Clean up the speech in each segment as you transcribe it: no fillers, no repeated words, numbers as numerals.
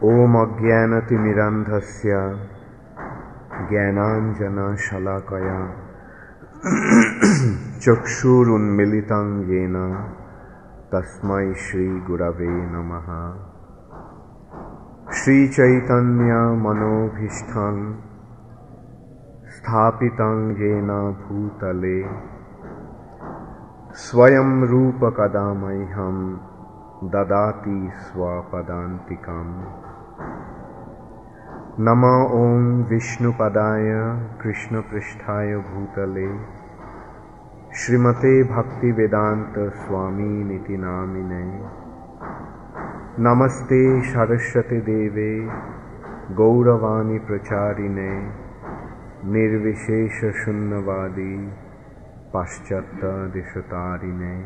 Om Ajnanatimirandhasya Jnananjana Shalakaya Chakshurunmilitam Yena Tasmai Shri Gurave Namaha. Shri Chaitanya Manobhishtam Sthapitam Yena Bhutale Swayam Rupa Kadamaiham Dadati Swapadantikam. Nama Om Vishnu Padaya Krishna Pristhaya Bhutale Srimate Bhakti Vedanta Swami Niti Namine. Namaste Saraswati Deve Gauravani Pracharine Nirvishesha Shunnavadi Paschatta Dishatarine.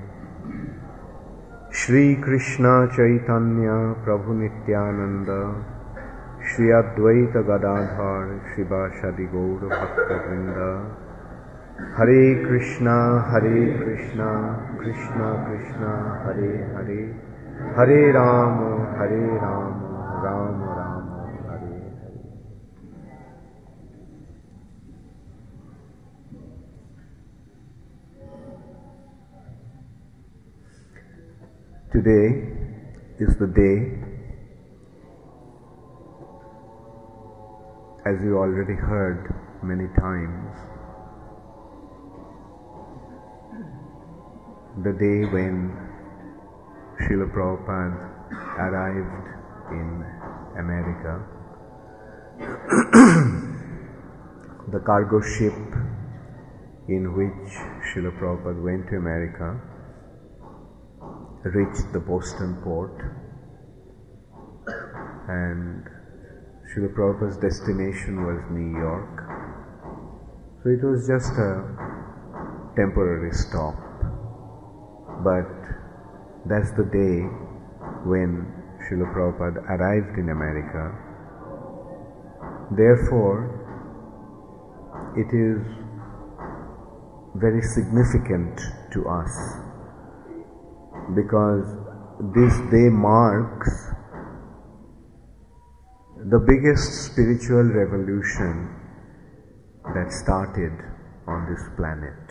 Shri Krishna Chaitanya Prabhu Nityananda Shri Advaita Gadadhar Shivashadi Gaura Bhakta Vrinda. Hare Krishna Krishna Krishna Hare Hare, Hare Rama Rama Rama Hare Hare. Today is the day, as you already heard many times, the day when Srila Prabhupada arrived in America. The cargo ship in which Srila Prabhupada went to America reached the Boston port, and Srila Prabhupada's destination was New York. So it was just a temporary stop. But that's the day when Srila Prabhupada arrived in America. Therefore, it is very significant to us, because this day marks the biggest spiritual revolution that started on this planet.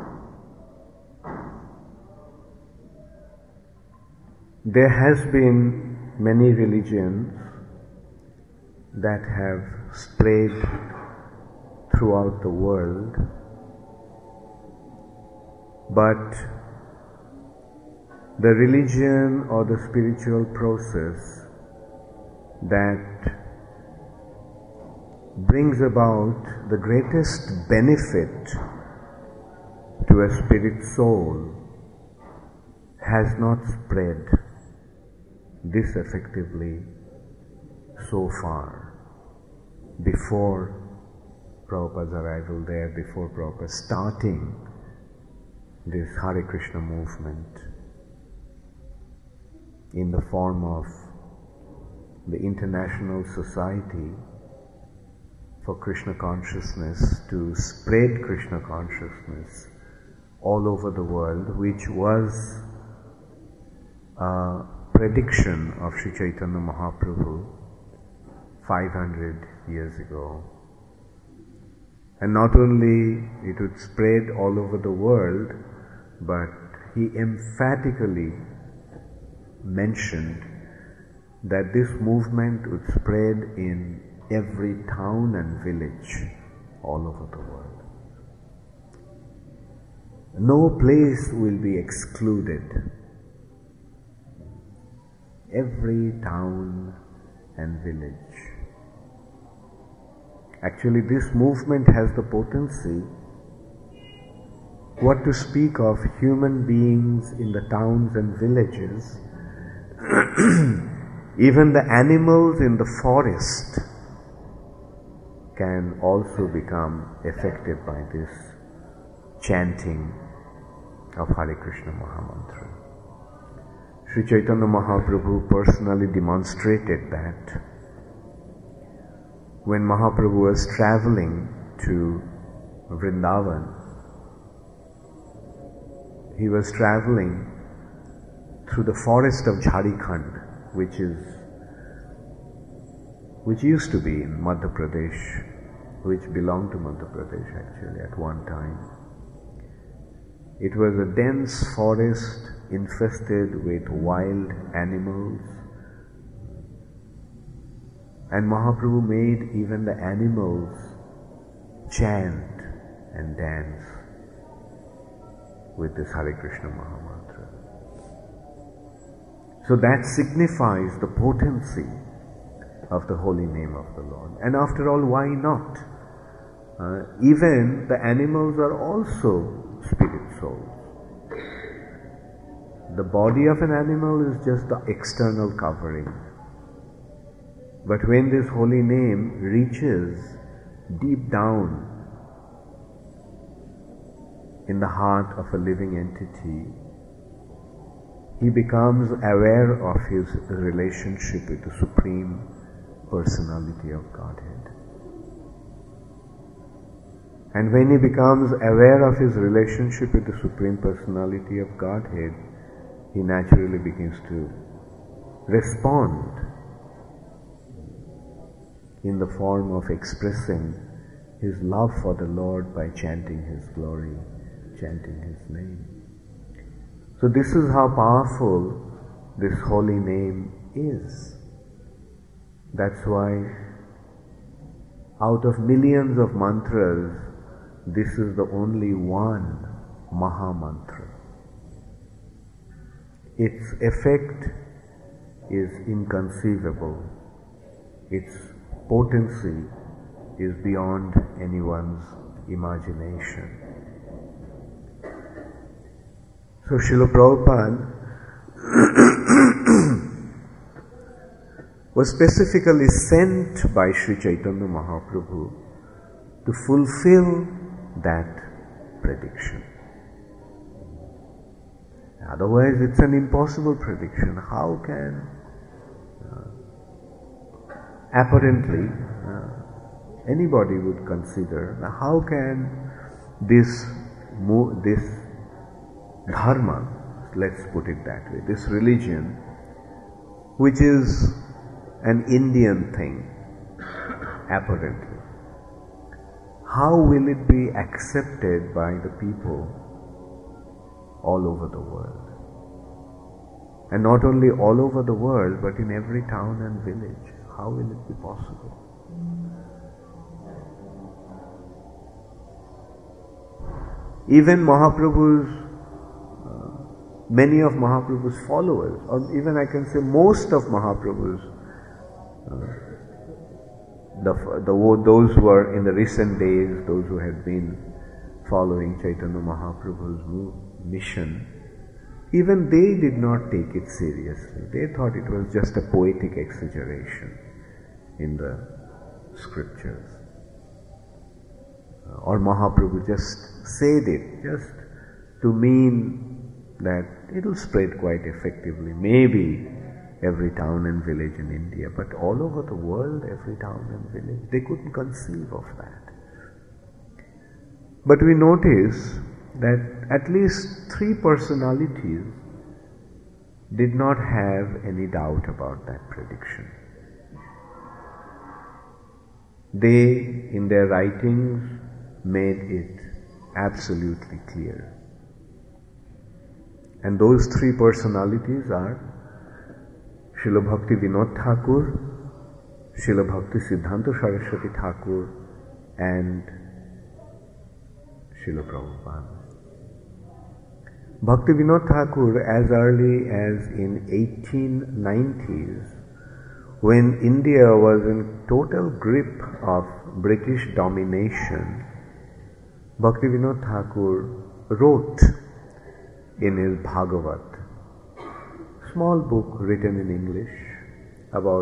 There has been many religions that have spread throughout the world, but the religion or the spiritual process that brings about the greatest benefit to a spirit soul has not spread this effectively so far, before Prabhupada's arrival there, before Prabhupada starting this Hare Krishna movement in the form of the International Society for Krishna Consciousness, to spread Krishna consciousness all over the world, which was a prediction of Sri Chaitanya Mahaprabhu 500 years ago. And not only it would spread all over the world, but he emphatically mentioned that this movement would spread in every town and village all over the world. No place will be excluded. Every town and village. Actually, this movement has the potency, what to speak of human beings in the towns and villages, even the animals in the forest can also become affected by this chanting of Hare Krishna Mahamantra. Sri Chaitanya Mahaprabhu personally demonstrated that when Mahaprabhu was traveling to Vrindavan. He was traveling through the forest of Jharkhand, which is which used to be in Madhya Pradesh, which belonged to Madhya Pradesh actually at one time. It was a dense forest infested with wild animals, and Mahaprabhu made even the animals chant and dance with this Hare Krishna Mahamantra. So that signifies the potency of the holy name of the Lord. And after all, why not? Even the animals are also spirit souls. The body of an animal is just the external covering. But when this holy name reaches deep down in the heart of a living entity, he becomes aware of his relationship with the Supreme Personality of Godhead. And when he becomes aware of his relationship with the Supreme Personality of Godhead, he naturally begins to respond in the form of expressing his love for the Lord by chanting his glory, chanting his name. So this is how powerful this holy name is. That's why out of millions of mantras, this is the only one Maha Mantra. Its effect is inconceivable. Its potency is beyond anyone's imagination. So Srila Prabhupada was specifically sent by Sri Chaitanya Mahaprabhu to fulfill that prediction. Otherwise, it's an impossible prediction. How can apparently anybody would consider, how can this dharma, let's put it that way, this religion, which is an Indian thing, apparently, how will it be accepted by the people all over the world? And not only all over the world, but in every town and village. How will it be possible? Even Mahaprabhu's, many of Mahaprabhu's followers, or even I can say most of Mahaprabhu's, those who are in the recent days, those who had been following Chaitanya Mahaprabhu's mission, even they did not take it seriously. They thought it was just a poetic exaggeration in the scriptures. Or Mahaprabhu just said it just to mean that it will spread quite effectively. Maybe every town and village in India, but all over the world, every town and village, they couldn't conceive of that. But we notice that at least 3 personalities did not have any doubt about that prediction. They, in their writings, made it absolutely clear. And those 3 personalities are Srila Bhakti Vinod Thakur, Srila Bhakti Siddhanta Saraswati Thakur, and Srila Prabhupada. Bhakti Vinod Thakur, as early as in 1890s, when India was in total grip of British domination, Bhakti Vinod Thakur wrote in his Bhagavat, small book written in English, about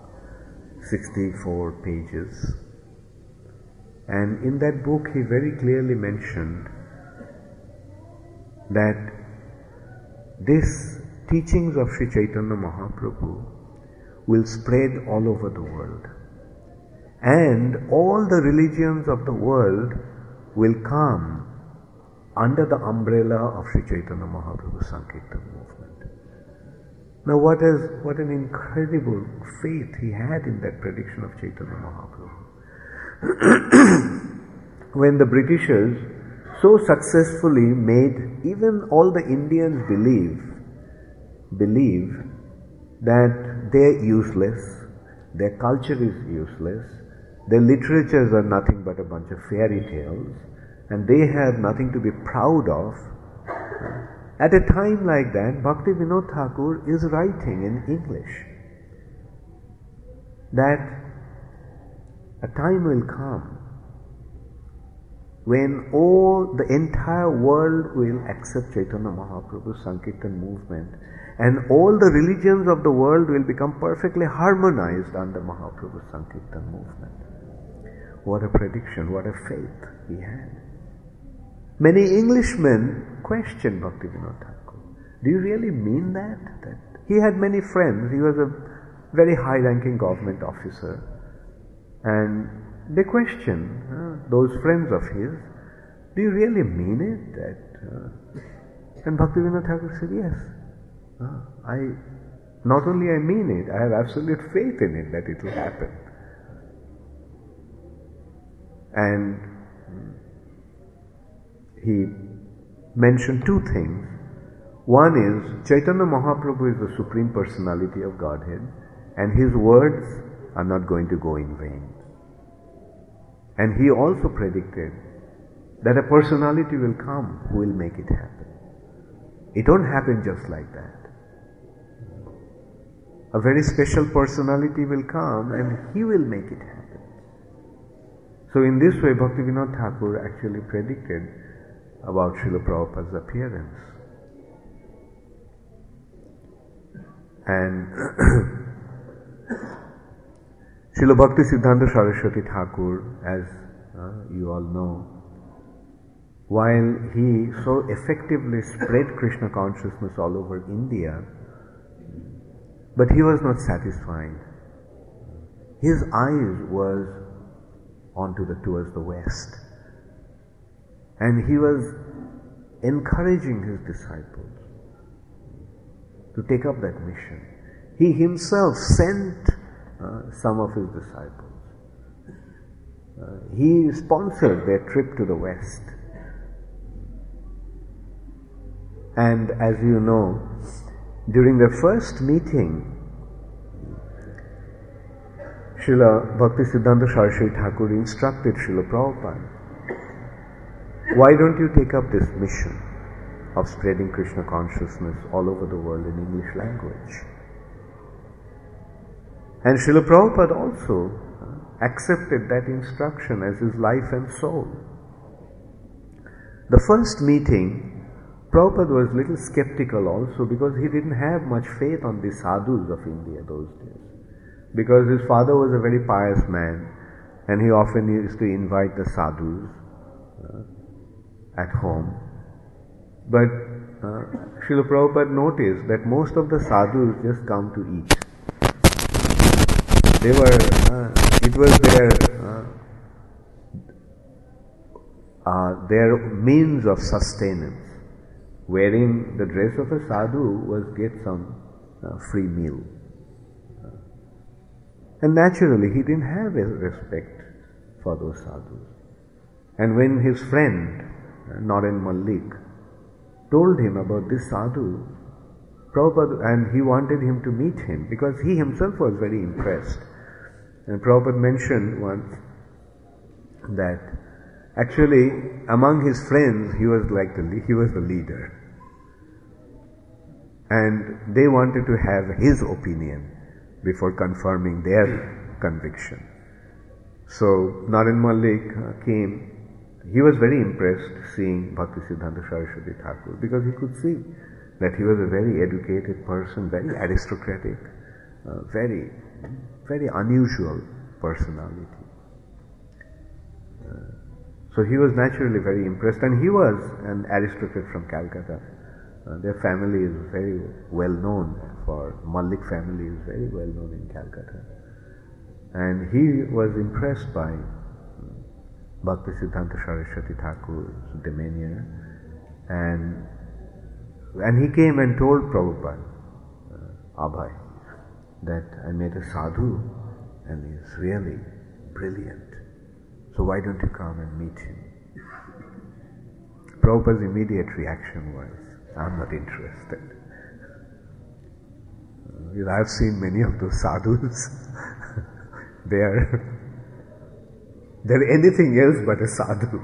64 pages. And in that book he very clearly mentioned that these teachings of Sri Chaitanya Mahaprabhu will spread all over the world. And all the religions of the world will come under the umbrella of Sri Chaitanya Mahaprabhu Sankirtan movement. Now what an incredible faith he had in that prediction of Chaitanya Mahaprabhu. When the Britishers so successfully made even all the Indians believe that they're useless, their culture is useless, their literatures are nothing but a bunch of fairy tales, and they have nothing to be proud of. At a time like that, Bhaktivinoda Thakur is writing in English that a time will come when the entire world will accept Chaitanya Mahaprabhu's Sankirtan movement, and all the religions of the world will become perfectly harmonized under Mahaprabhu's Sankirtan movement. What a prediction, what a faith he had. Many Englishmen questioned Bhaktivinoda Thakur. Do you really mean that? He had many friends. He was a very high-ranking government officer. And they questioned those friends of his, do you really mean it? And Bhaktivinoda Thakur said, yes. Not only I mean it, I have absolute faith in it that it will happen. And he mentioned two things. One is, Chaitanya Mahaprabhu is the Supreme Personality of Godhead, and his words are not going to go in vain. And he also predicted that a personality will come who will make it happen. It won't happen just like that. A very special personality will come and he will make it happen. So in this way, Bhaktivinoda Thakur actually predicted about Srila Prabhupada's appearance. And Srila Bhakti Siddhanta Saraswati Thakur, as you all know, while he so effectively spread Krishna consciousness all over India, but he was not satisfied. His eyes was towards the West. And he was encouraging his disciples to take up that mission. He himself sent some of his disciples. He sponsored their trip to the West. And as you know, during the first meeting, Srila Bhakti Siddhanta Saraswati Thakur instructed Srila Prabhupada, why don't you take up this mission of spreading Krishna consciousness all over the world in English language? And Srila Prabhupada also accepted that instruction as his life and soul. The first meeting, Prabhupada was a little skeptical also because he didn't have much faith on the sadhus of India those days. Because his father was a very pious man and he often used to invite the sadhus at home. But Srila Prabhupada noticed that most of the sadhus just come to eat. It was their means of sustenance. Wearing the dress of a sadhu was get some free meal. And naturally he didn't have a respect for those sadhus. And when his friend, Naren Malik, told him about this sadhu, Prabhupada, and he wanted him to meet him because he himself was very impressed. And Prabhupada mentioned once that actually among his friends he was the leader. And they wanted to have his opinion before confirming their conviction. So Naren Malik came. He was very impressed seeing Bhakti Siddhanta Saraswati Thakur because he could see that he was a very educated person, very aristocratic, very unusual personality. So he was naturally very impressed, and he was an aristocrat from Calcutta. Their family is very well known. Malik family is very well known in Calcutta. And he was impressed by Bhakti Siddhanta Saraswati Thakur's demeanor, and he came and told Prabhupada Abhay, that I met a sadhu and he's really brilliant. So why don't you come and meet him? Prabhupada's immediate reaction was, I'm not interested. I've seen many of those sadhus. They're anything else but a sadhu.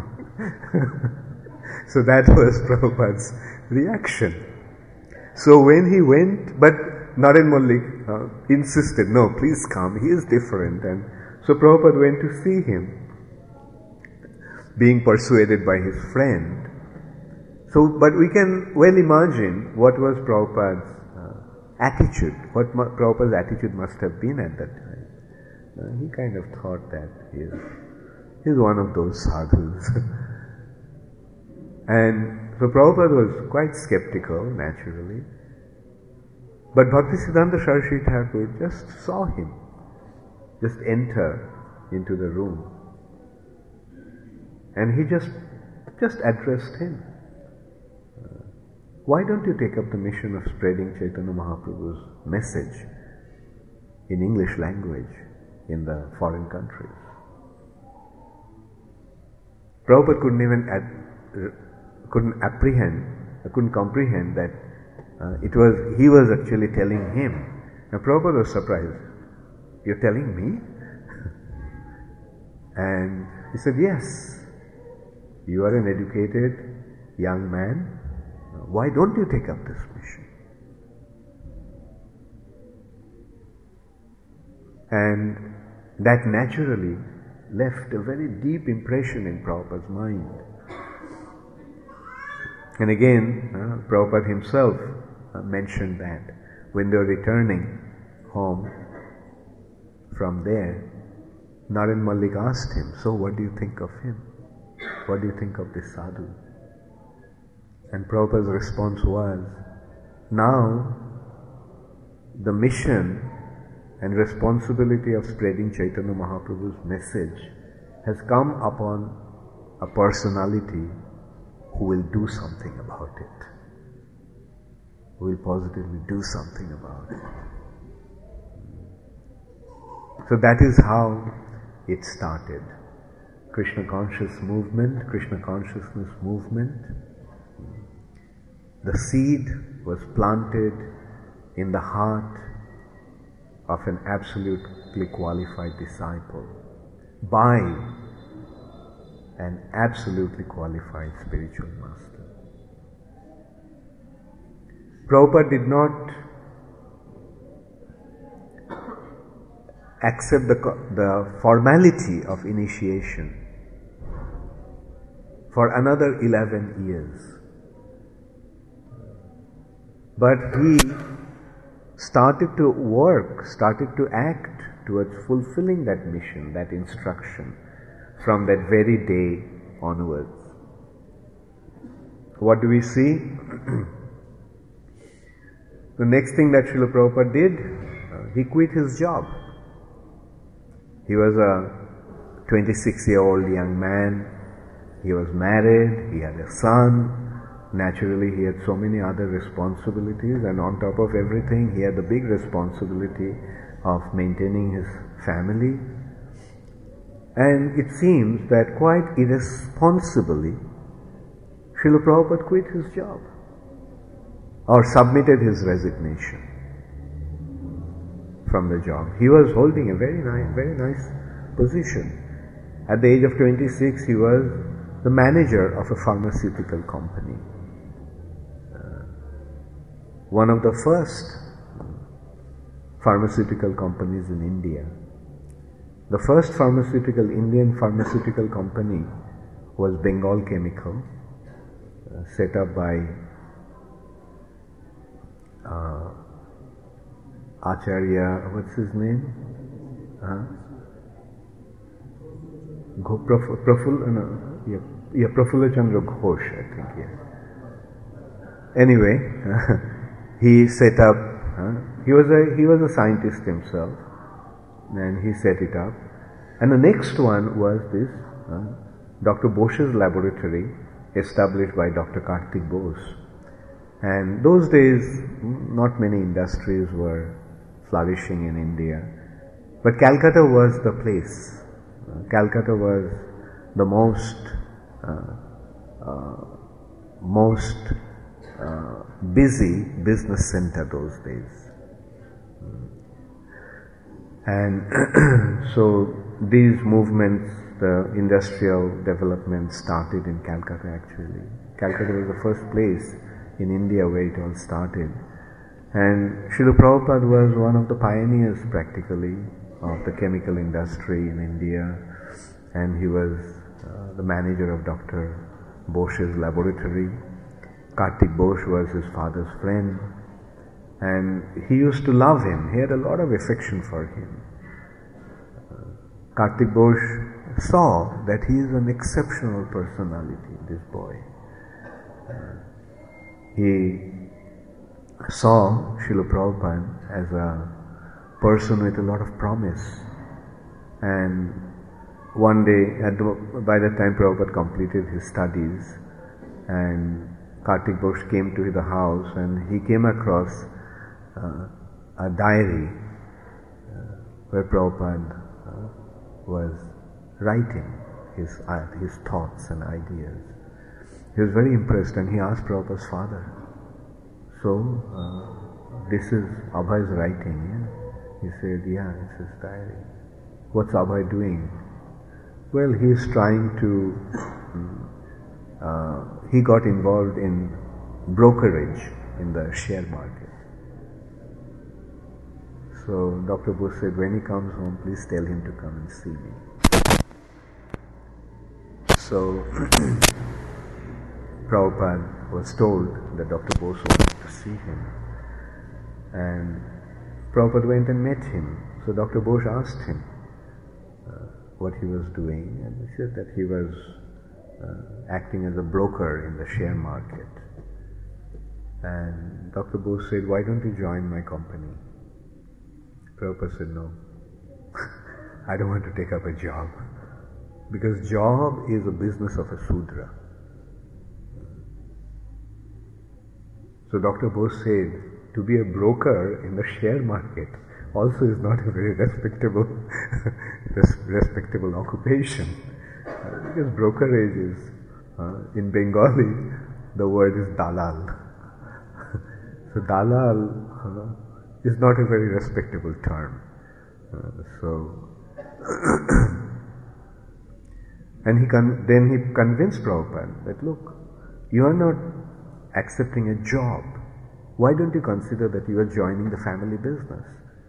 So that was Prabhupada's reaction. So when he went, but Naren Mallik insisted, no, please come, he is different. And so Prabhupada went to see him, being persuaded by his friend. So, but we can well imagine what was Prabhupada's attitude, what Prabhupada's attitude must have been at that time. He kind of thought that he's one of those sadhus. And so Prabhupada was quite skeptical, naturally. But Bhaktisiddhanta Saraswati Thakur just saw him, just enter into the room. And he just addressed him. Why don't you take up the mission of spreading Chaitanya Mahaprabhu's message in English language in the foreign countries? Prabhupada couldn't comprehend that he was actually telling him. Now Prabhupada was surprised. You're telling me? And he said, yes, you are an educated young man. Why don't you take up this mission? And that naturally left a very deep impression in Prabhupada's mind. And again, Prabhupada himself mentioned that when they were returning home from there, Naren Mallik asked him, so what do you think of him? What do you think of this sadhu? And Prabhupada's response was, now the mission and responsibility of spreading Chaitanya Mahaprabhu's message has come upon a personality who will do something about it, who will positively do something about it. So that is how it started. Krishna conscious movement, Krishna consciousness movement. The seed was planted in the heart of an absolutely qualified disciple by an absolutely qualified spiritual master. Prabhupada did not accept the formality of initiation for another 11 years. But he started to work, started to act towards fulfilling that mission, that instruction, from that very day onwards. What do we see? The next thing that Srila Prabhupada did, he quit his job. He was a 26-year-old young man. He was married, he had a son. Naturally, he had so many other responsibilities, and on top of everything, he had the big responsibility of maintaining his family. And it seems that quite irresponsibly, Srila Prabhupada quit his job or submitted his resignation from the job. He was holding a very nice position. At the age of 26, he was the manager of a pharmaceutical company. One of the first pharmaceutical companies in India. The first Indian pharmaceutical company was Bengal Chemical, set up by Acharya, what's his name? Prafulla Chandra Ghosh, I think, yes. Anyway, he set up, he was a scientist himself, and he set it up. And the next one was this, Dr. Bose's laboratory, established by Dr. Karthik Bose. And those days, not many industries were flourishing in India. But Calcutta was the place. Calcutta was the most busy business center those days. And so these movements, the industrial development started in Calcutta actually. Calcutta was the first place in India where it all started. And Srila Prabhupada was one of the pioneers practically of the chemical industry in India, and he was the manager of Dr. Bose's laboratory. Kartik Bose was his father's friend, and he used to love him. He had a lot of affection for him. Kartik Bose saw that he is an exceptional personality, this boy. He saw Srila Prabhupada as a person with a lot of promise. And one day, by the time Prabhupada completed his studies, and Kartik Bose came to the house, and he came across a diary where Prabhupada was writing his thoughts and ideas. He was very impressed, and he asked Prabhupada's father, "So, this is Abhay's writing, yeah?" He said, "Yeah, it's his diary." "What's Abhay doing?" "Well, he's trying to, he got involved in brokerage in the share market." So Dr. Bose said, "When he comes home, please tell him to come and see me." So Prabhupada was told that Dr. Bose wanted to see him, and Prabhupada went and met him. So Dr. Bose asked him what he was doing, and he said that he was acting as a broker in the share market. And Dr. Bose said, "Why don't you join my company?" Prabhupada said, "No, I don't want to take up a job, because job is a business of a Sudra." So Dr. Bose said, to be a broker in the share market also is not a very respectable occupation, because brokerage is, in Bengali, the word is dalal. So dalal is not a very respectable term. And then he convinced Prabhupada that, look, you are not accepting a job. Why don't you consider that you are joining the family business?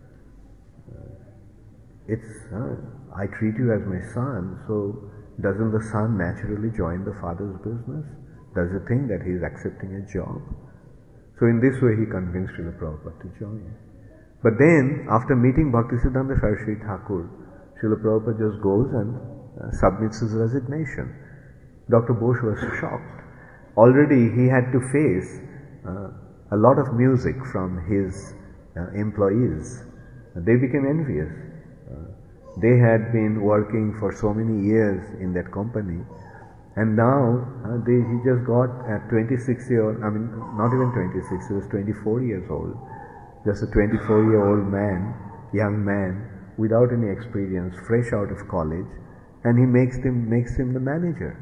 I treat you as my son, so doesn't the son naturally join the father's business? Does he think that he is accepting a job? So in this way he convinced Srila Prabhupada to join. But then, after meeting Bhaktisiddhanta Saraswati Thakur, Srila Prabhupada just goes and submits his resignation. Dr. Bose was shocked. Already he had to face a lot of music from his employees. They became envious. They had been working for so many years in that company, and now he just got at 26-year, not even 26, he was 24 years old, just a 24-year-old man, young man, without any experience, fresh out of college, and he makes him the manager.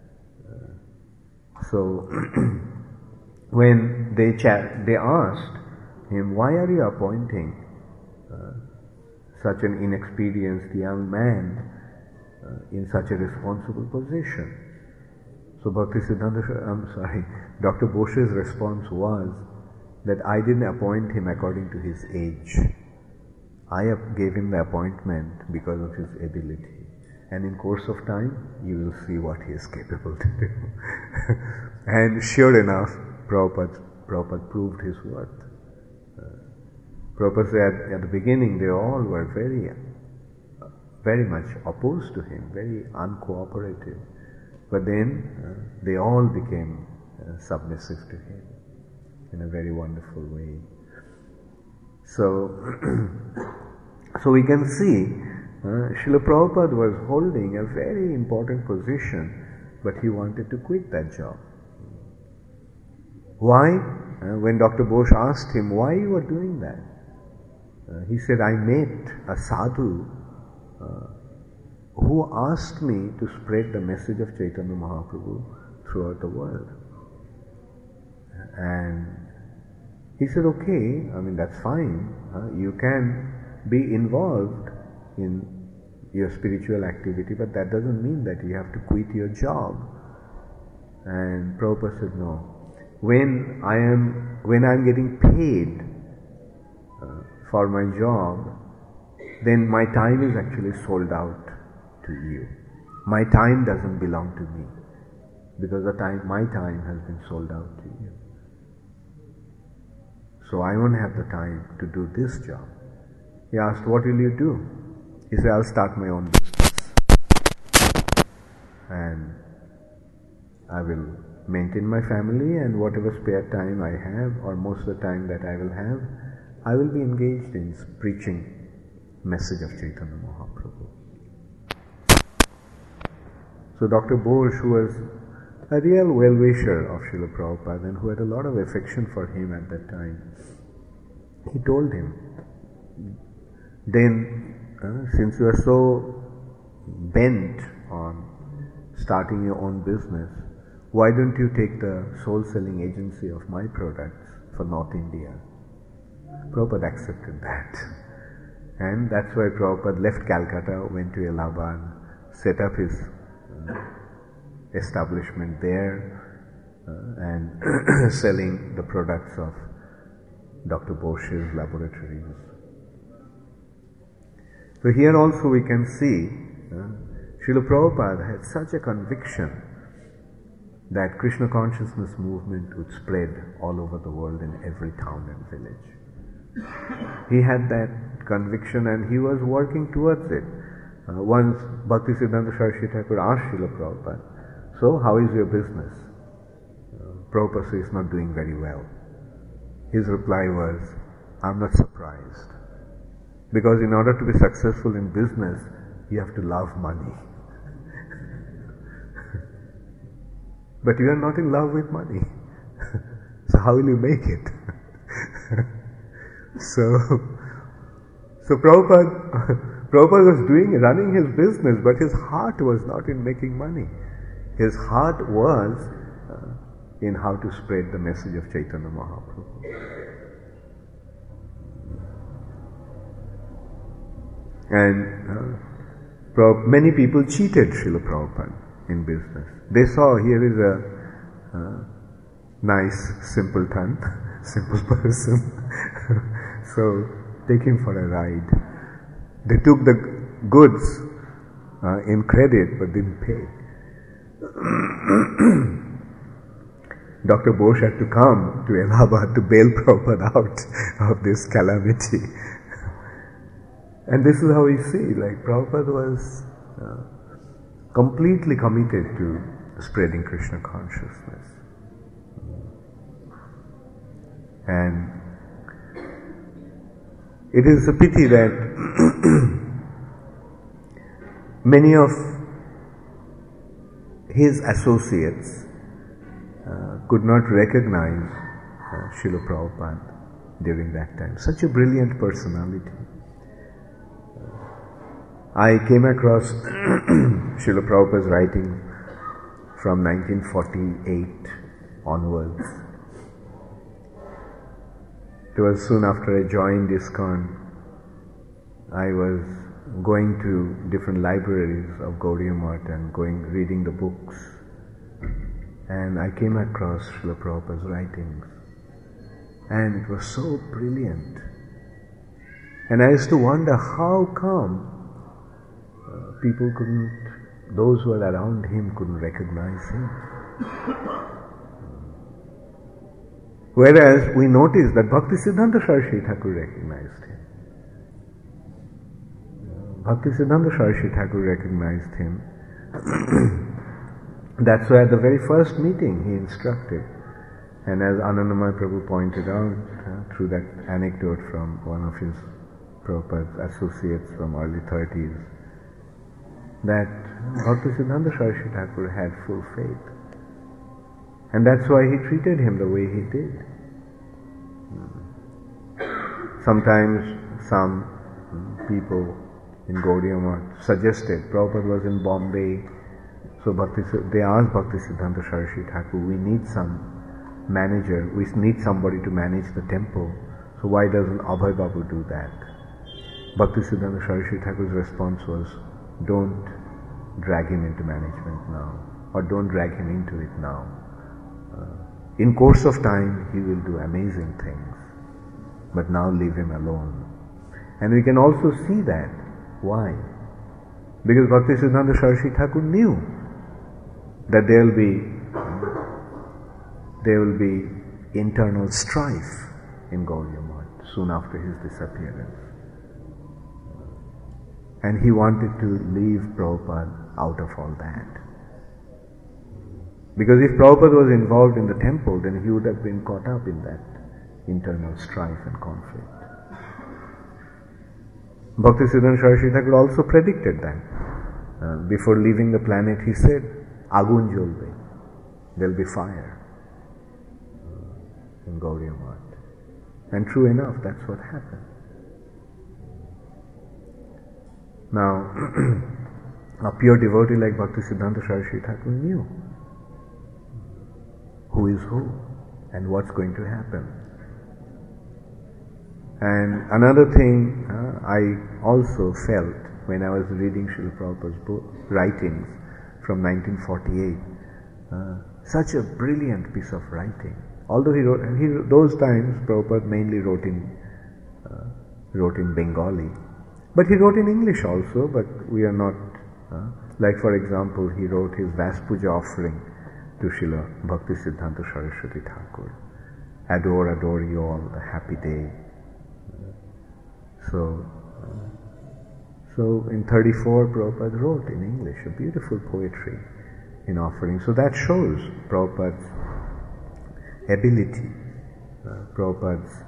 So when they asked him, "Why are you appointing such an inexperienced young man in such a responsible position?" So Dr. Bose's response was that I didn't appoint him according to his age. I gave him the appointment because of his ability. And in course of time, you will see what he is capable to do. And sure enough, Prabhupada proved his worth. Prabhupada said at the beginning, they all were very much opposed to him, very uncooperative. But then they all became submissive to him in a very wonderful way. So we can see Srila Prabhupada was holding a very important position, but he wanted to quit that job. Why? when Dr. Bose asked him why you were doing that, he said, I met a sadhu who asked me to spread the message of Chaitanya Mahaprabhu throughout the world. And he said, okay, that's fine. You can be involved in your spiritual activity, but that doesn't mean that you have to quit your job. And Prabhupada said, no. When I'm getting paid for my job, then my time is actually sold out to you. My time doesn't belong to me, because my time has been sold out to you. So I won't have the time to do this job. He asked, what will you do? He said, I'll start my own business. And I will maintain my family, and whatever spare time I have, or most of the time that I will have, I will be engaged in preaching message of Chaitanya Mahaprabhu. So Dr. Bose, who was a real well-wisher of Srila Prabhupada and who had a lot of affection for him at that time, he told him, then since you are so bent on starting your own business, why don't you take the soul-selling agency of my products for North India? Prabhupada accepted that. And that's why Prabhupada left Calcutta, went to Allahabad, set up his establishment there, and selling the products of Dr. Bose's laboratories. So here also we can see Srila Prabhupada had such a conviction that Krishna consciousness movement would spread all over the world in every town and village. He had that conviction and he was working towards it. Once Bhaktisiddhanta Saraswati Thakur asked Srila Prabhupada, so how is your business? Prabhupada says, it's not doing very well. His reply was, I'm not surprised. Because in order to be successful in business, you have to love money. But you are not in love with money. So how will you make it? So Prabhupada was running his business, but his heart was not in making money. His heart was in how to spread the message of Chaitanya Mahaprabhu. And many people cheated Srila Prabhupada in business. They saw here is a nice simpleton, simple person. So take him for a ride. They took the goods in credit but didn't pay. Dr. Bose had to come to Allahabad to bail Prabhupada out of this calamity. And this is how we see, Prabhupada was completely committed to spreading Krishna consciousness. And it is a pity that many of his associates could not recognize Srila Prabhupada during that time. Such a brilliant personality. I came across Srila Prabhupada's writing from 1948 onwards. It was soon after I joined ISKCON. I was going to different libraries of Gaudiya Math and reading the books. And I came across Srila Prabhupada's writings. And it was so brilliant. And I used to wonder how come people those who were around him couldn't recognize him. Whereas we noticed that Bhaktisiddhanta Saraswati Thakur recognized him. Bhaktisiddhanta Saraswati Thakur recognized him. That's why at the very first meeting he instructed. And as Anandamayi Prabhu pointed out through that anecdote from one of his Prabhupada's associates from early 30s, that Bhaktisiddhanta Saraswati Thakur had full faith. And that's why he treated him the way he did. Sometimes some people in Gaudiya Math suggested, Prabhupada was in Bombay, so they asked Bhaktisiddhanta Saraswati Thakur, we need some manager, we need somebody to manage the temple, so why doesn't Abhay Babu do that? Bhaktisiddhanta Saraswati Thakur's response was, don't drag him into management now, or don't drag him into it now. In course of time, he will do amazing things, but now leave him alone. And we can also see that. Why? Because Bhaktisiddhanta Saraswati Thakur knew that there will be internal strife in Gaudiya Math soon after his disappearance. And he wanted to leave Prabhupada out of all that. Because if Prabhupada was involved in the temple, then he would have been caught up in that internal strife and conflict. Bhaktisiddhanta Saraswati Thakur also predicted that. Before leaving the planet, he said, Agun Jolbe, there will be fire in Gaudiya Math. And true enough, that's what happened. Now, a pure devotee like Bhaktisiddhanta Saraswati Thakur knew who is who and what's going to happen. And another thing I also felt when I was reading Srila Prabhupada's book, writings from 1948, such a brilliant piece of writing. Although those times Prabhupada mainly wrote in Bengali, but he wrote in English also. But we are not like, for example, he wrote his Vas Puja offering to Srila Bhaktisiddhanta Saraswati Thakur. Adore, adore you all, the happy day. So in 34, Prabhupada wrote in English a beautiful poetry in offering. So that shows Prabhupada's ability, Prabhupada's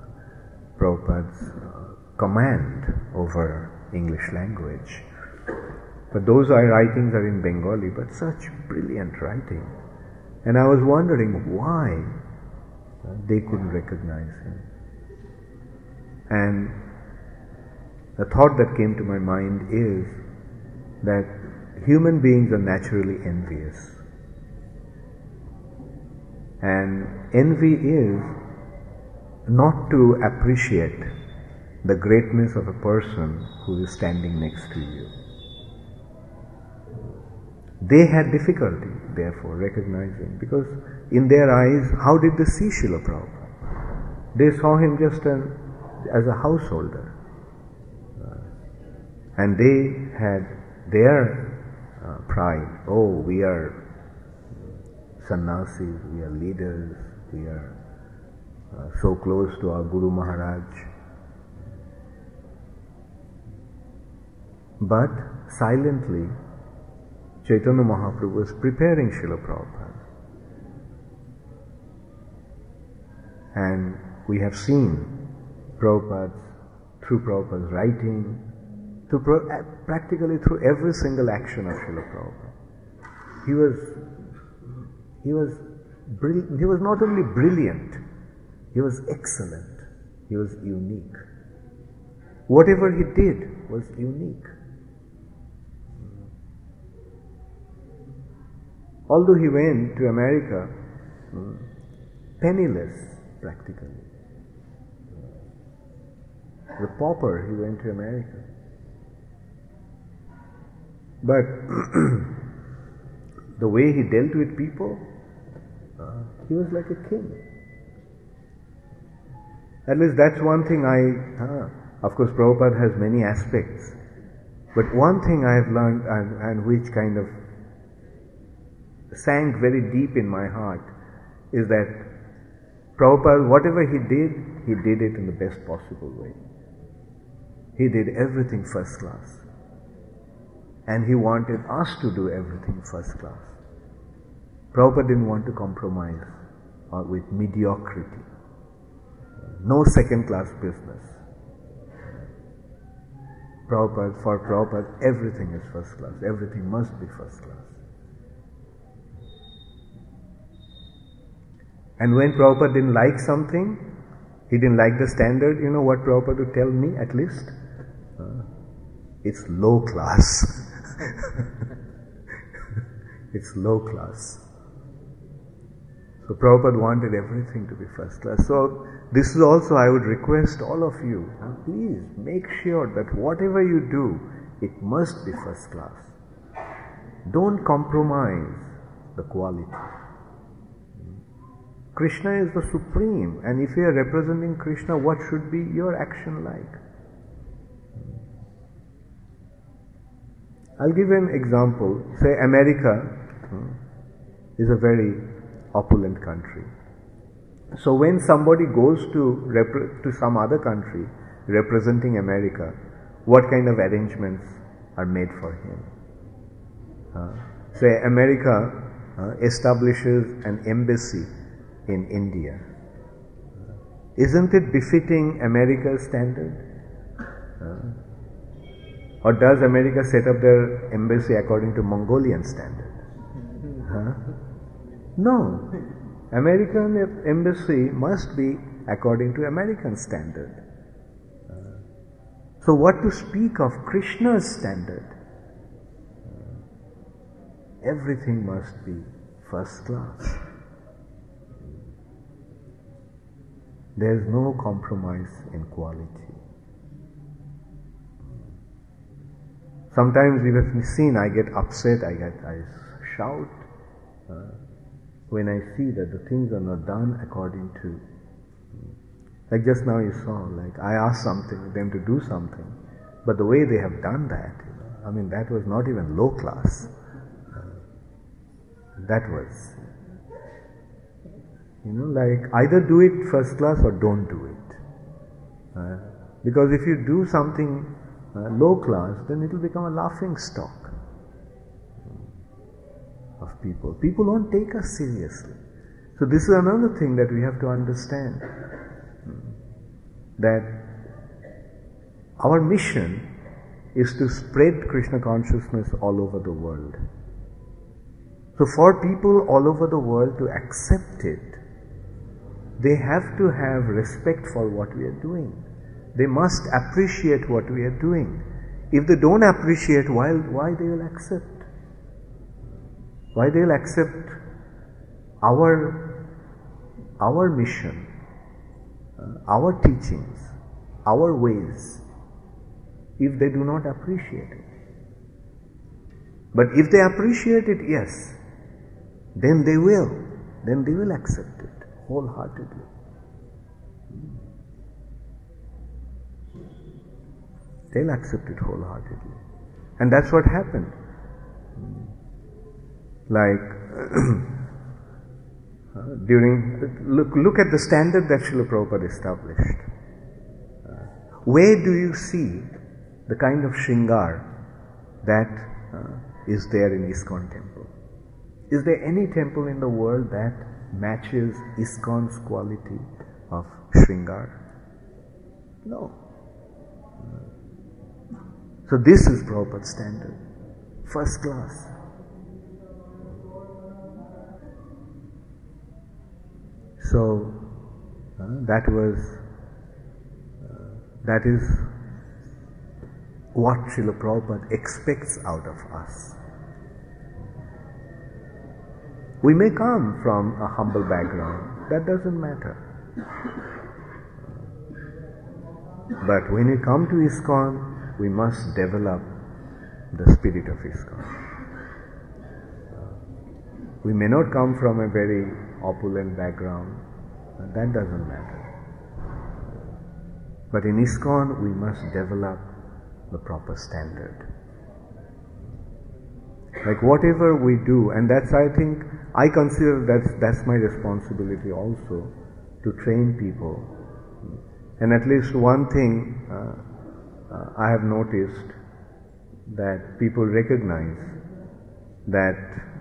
command over English language. But those writings are in Bengali, but such brilliant writing. And I was wondering why they couldn't recognize him. And the thought that came to my mind is that human beings are naturally envious. And envy is not to appreciate the greatness of a person who is standing next to you. They had difficulty, therefore, recognizing, because in their eyes, how did they see Srila Prabhupada? They saw him just as a householder. And they had their pride. Oh, we are sannyasis, we are leaders, we are so close to our Guru Maharaj. But silently, Chaitanya Mahaprabhu was preparing Srila Prabhupada. And we have seen through Prabhupada's writing, practically through every single action of Srila Prabhupada. He was not only brilliant, he was excellent, he was unique. Whatever he did was unique. Although he went to America penniless, practically. The pauper, he went to America. But the way he dealt with people, he was like a king. At least that's one thing of course Prabhupada has many aspects, but one thing I have learned and which kind of sank very deep in my heart is that Prabhupada, whatever he did it in the best possible way. He did everything first class. And he wanted us to do everything first class. Prabhupada didn't want to compromise with mediocrity. No second class business. For Prabhupada, everything is first class. Everything must be first class. And when Prabhupada didn't like something, He didn't like the standard. You know what Prabhupada would tell me at least? It's low class. It's low class. So Prabhupada wanted everything to be first class. So this is also, I would request all of you, please make sure that whatever you do, it must be first class. Don't compromise the quality. Krishna is the supreme, and if you are representing Krishna, what should be your action like? I'll give an example. Say America is a very opulent country. So when somebody goes to some other country representing America, what kind of arrangements are made for him? Say America establishes an embassy in India. Isn't it befitting America's standard? Or does America set up their embassy according to Mongolian standard? No. American embassy must be according to American standard. So what to speak of Krishna's standard? Everything must be first class. There is no compromise in quality. Sometimes even seen, I get upset, I shout when I see that the things are not done according to, like just now you saw, like I asked them to do something, but the way they have done that, I mean that was not even low class. That was, like either do it first class or don't do it. Because if you do something low class, then it will become a laughing stock of people. People won't take us seriously. So this is another thing that we have to understand, that our mission is to spread Krishna consciousness all over the world. So for people all over the world to accept it, they have to have respect for what we are doing. They must appreciate what we are doing. If they don't appreciate, why they will accept? Why they will accept our mission, our teachings, our ways, if they do not appreciate it? But if they appreciate it, yes, then they will accept it wholeheartedly. They'll accept it wholeheartedly. And that's what happened. Like, look at the standard that Srila Prabhupada established. Where do you see the kind of shringar that is there in ISKCON temple? Is there any temple in the world that matches ISKCON's quality of shringar? No. So this is Prabhupada's standard, first class. So that is what Srila Prabhupada expects out of us. We may come from a humble background, that doesn't matter. But when we come to ISKCON, we must develop the spirit of ISKCON. We may not come from a very opulent background, that doesn't matter. But in ISKCON, we must develop the proper standard. Like whatever we do, and that's, I consider that's my responsibility also, to train people. And at least one thing I have noticed, that people recognize that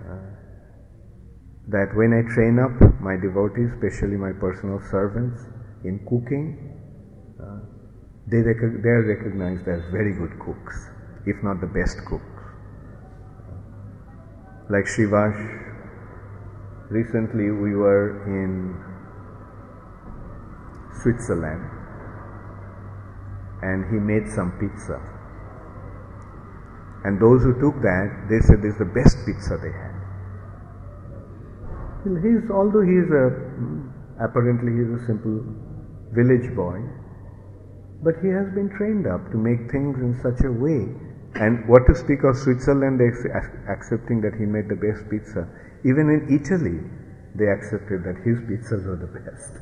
when I train up my devotees, especially my personal servants, in cooking, they are recognized as very good cooks, if not the best cooks. Like Shivash, recently we were in Switzerland, and he made some pizza. And those who took that, they said this is the best pizza they had. Although apparently he is a simple village boy, but he has been trained up to make things in such a way. And what to speak of Switzerland accepting that he made the best pizza. Even in Italy, they accepted that his pizzas were the best.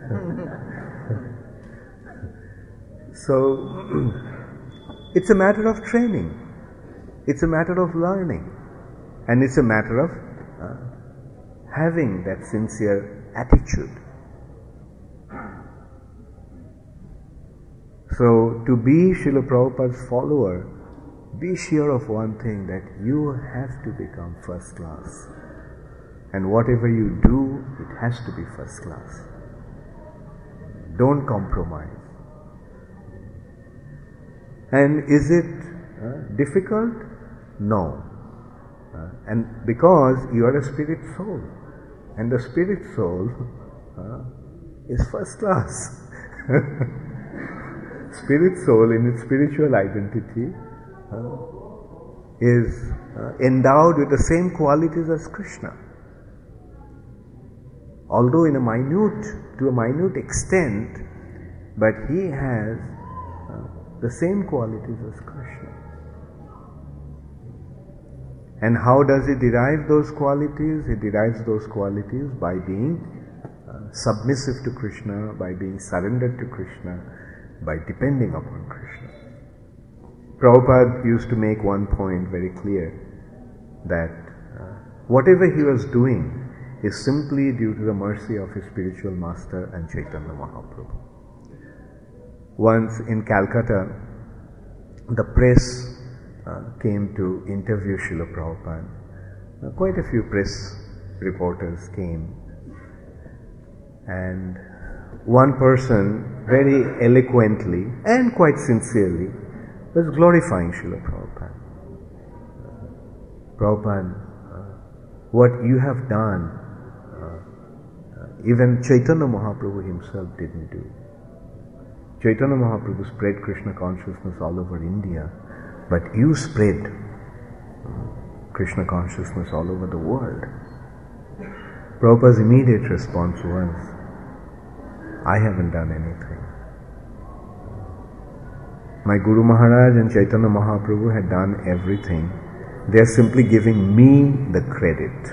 So, it's a matter of training. It's a matter of learning. And it's a matter of having that sincere attitude. So, to be Srila Prabhupada's follower, be sure of one thing, that you have to become first class. And whatever you do, it has to be first class. Don't compromise. And is it difficult? No. And because you are a spirit soul, and the spirit soul is first class. Spirit soul in its spiritual identity is endowed with the same qualities as Krishna. Although to a minute extent, but he has the same qualities as Krishna. And how does he derive those qualities? He derives those qualities by being submissive to Krishna, by being surrendered to Krishna, by depending upon Krishna. Prabhupada used to make one point very clear, that whatever he was doing is simply due to the mercy of his spiritual master and Chaitanya Mahaprabhu. Once in Calcutta, the press came to interview Srila Prabhupada. Quite a few press reporters came, and one person very eloquently and quite sincerely was glorifying Srila Prabhupada. Prabhupada, what you have done, even Chaitanya Mahaprabhu himself didn't do. Chaitanya Mahaprabhu spread Krishna consciousness all over India, but you spread Krishna consciousness all over the world. Prabhupada's immediate response was, I haven't done anything. My Guru Maharaj and Chaitanya Mahaprabhu had done everything. They are simply giving me the credit.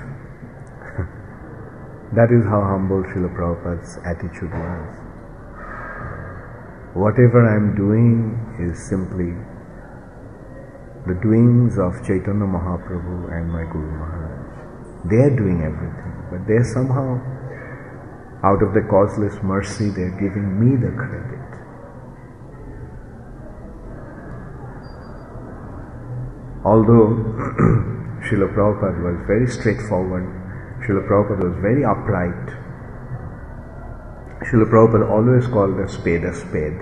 That is how humble Srila Prabhupada's attitude was. Whatever I am doing is simply the doings of Chaitanya Mahaprabhu and my Guru Maharaj. They are doing everything, but they are somehow, out of the causeless mercy, they are giving me the credit. Although Srila Prabhupada was very straightforward, Srila Prabhupada was very upright. Srila Prabhupada always called a spade a spade.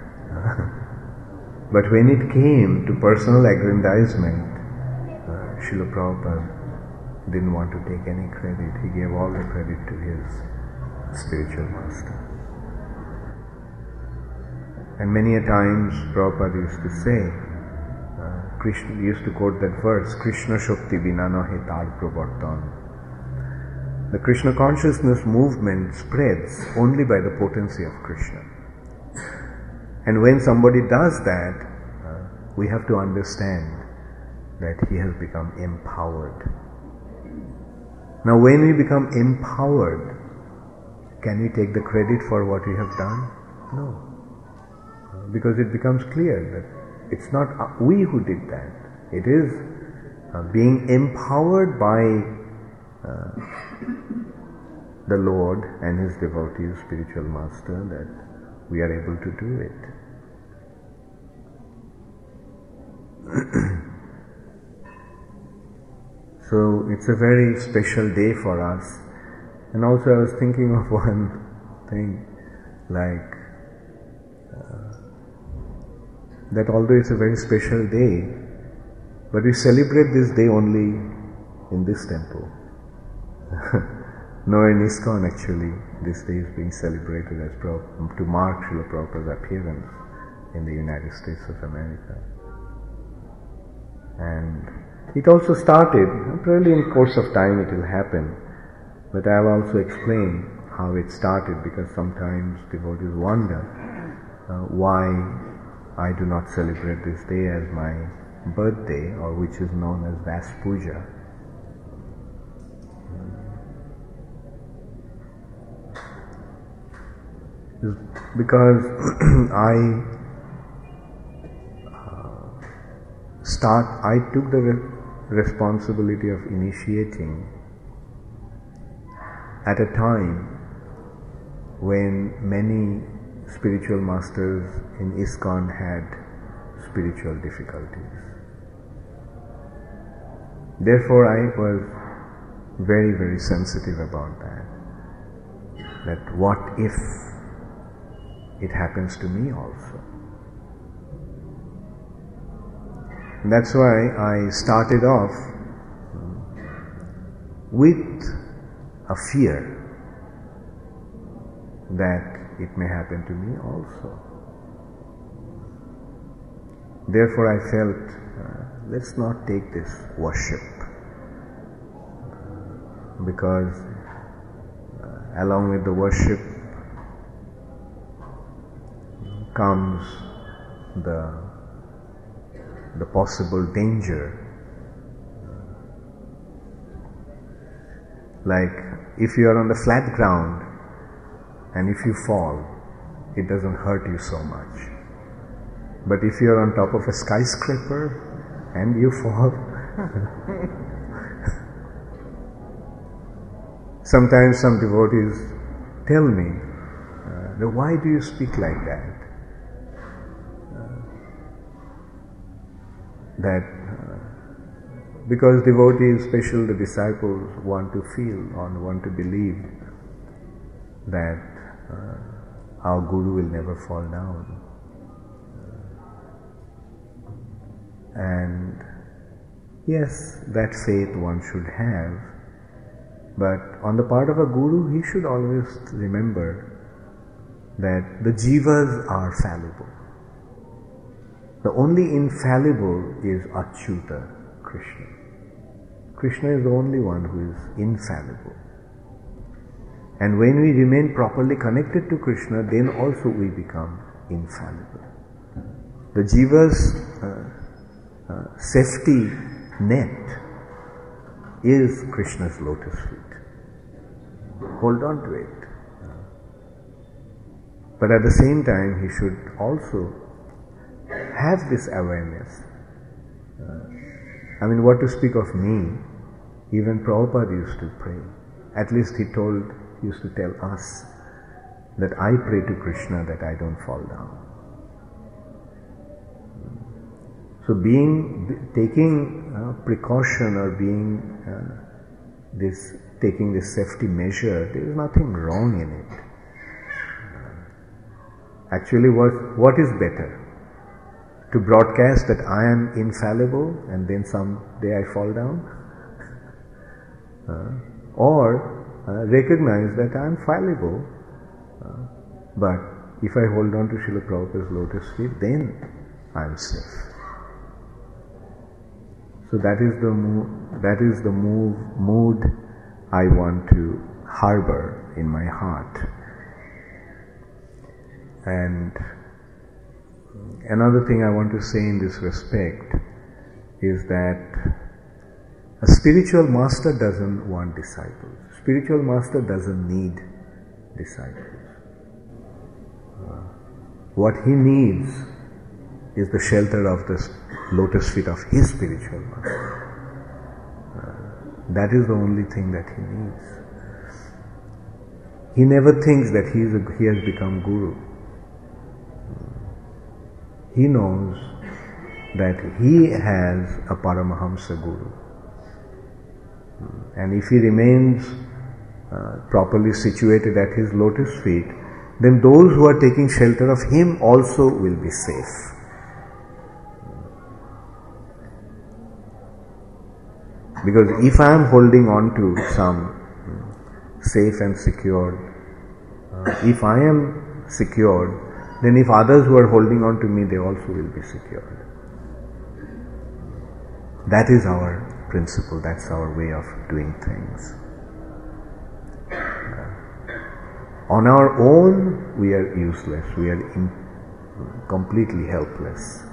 But when it came to personal aggrandizement, Srila Prabhupada didn't want to take any credit. He gave all the credit to his spiritual master. And many a times Prabhupada used to say, Krishna used to quote that verse, Krishna Shakti Vina Nahi Tar Pravartan. The Krishna consciousness movement spreads only by the potency of Krishna. And when somebody does that, we have to understand that he has become empowered. Now when we become empowered, can we take the credit for what we have done? No. Because it becomes clear that it's not we who did that. It is being empowered by the Lord and His devotee, spiritual master, that we are able to do it. So it's a very special day for us. And also I was thinking of one thing, like that although it's a very special day, but we celebrate this day only in this temple. No, in ISKCON actually, this day is being celebrated as to mark Srila Prabhupada's appearance in the United States of America. And it also started, probably in course of time it will happen, but I have also explained how it started, because sometimes devotees wonder why I do not celebrate this day as my birthday, or which is known as Vas Puja. Because I took the responsibility of initiating at a time when many spiritual masters in ISKCON had spiritual difficulties. Therefore, I was very, very sensitive about that. That what if it happens to me also? And that's why I started off with a fear that it may happen to me also. Therefore I felt, let's not take this worship, because along with the worship comes the possible danger. Like if you are on the flat ground and if you fall, it doesn't hurt you so much. But if you are on top of a skyscraper and you fall, sometimes some devotees tell me, why do you speak like that? Because devotees, especially the disciples, want to feel or want to believe that our Guru will never fall down. And yes, that faith one should have, but on the part of a Guru, he should always remember that the jivas are fallible. The only infallible is Achyuta, Krishna. Krishna is the only one who is infallible. And when we remain properly connected to Krishna, then also we become infallible. The jiva's safety net is Krishna's lotus feet. Hold on to it. But at the same time, he should also have this awareness. What to speak of me? Even Prabhupada used to pray. At least he used to tell us that I pray to Krishna that I don't fall down. So taking precaution or taking this safety measure, there is nothing wrong in it. Actually, what is better? To broadcast that I am infallible and then someday I fall down? Or recognize that I am fallible, but if I hold on to Srila Prabhupada's lotus feet, then I am safe. So that is the mood I want to harbor in my heart. And another thing I want to say in this respect is that a spiritual master doesn't want disciples. Spiritual master doesn't need disciples. What he needs is the shelter of the lotus feet of his spiritual master. That is the only thing that he needs. He never thinks that he has become Guru. He knows that he has a Paramahamsa Guru. And if he remains properly situated at his lotus feet, then those who are taking shelter of him also will be safe. Because if I am holding on to safe and secured. If I am secured, then if others who are holding on to me, they also will be secured. That is our principle, that's our way of doing things. On our own, we are useless, we are completely helpless.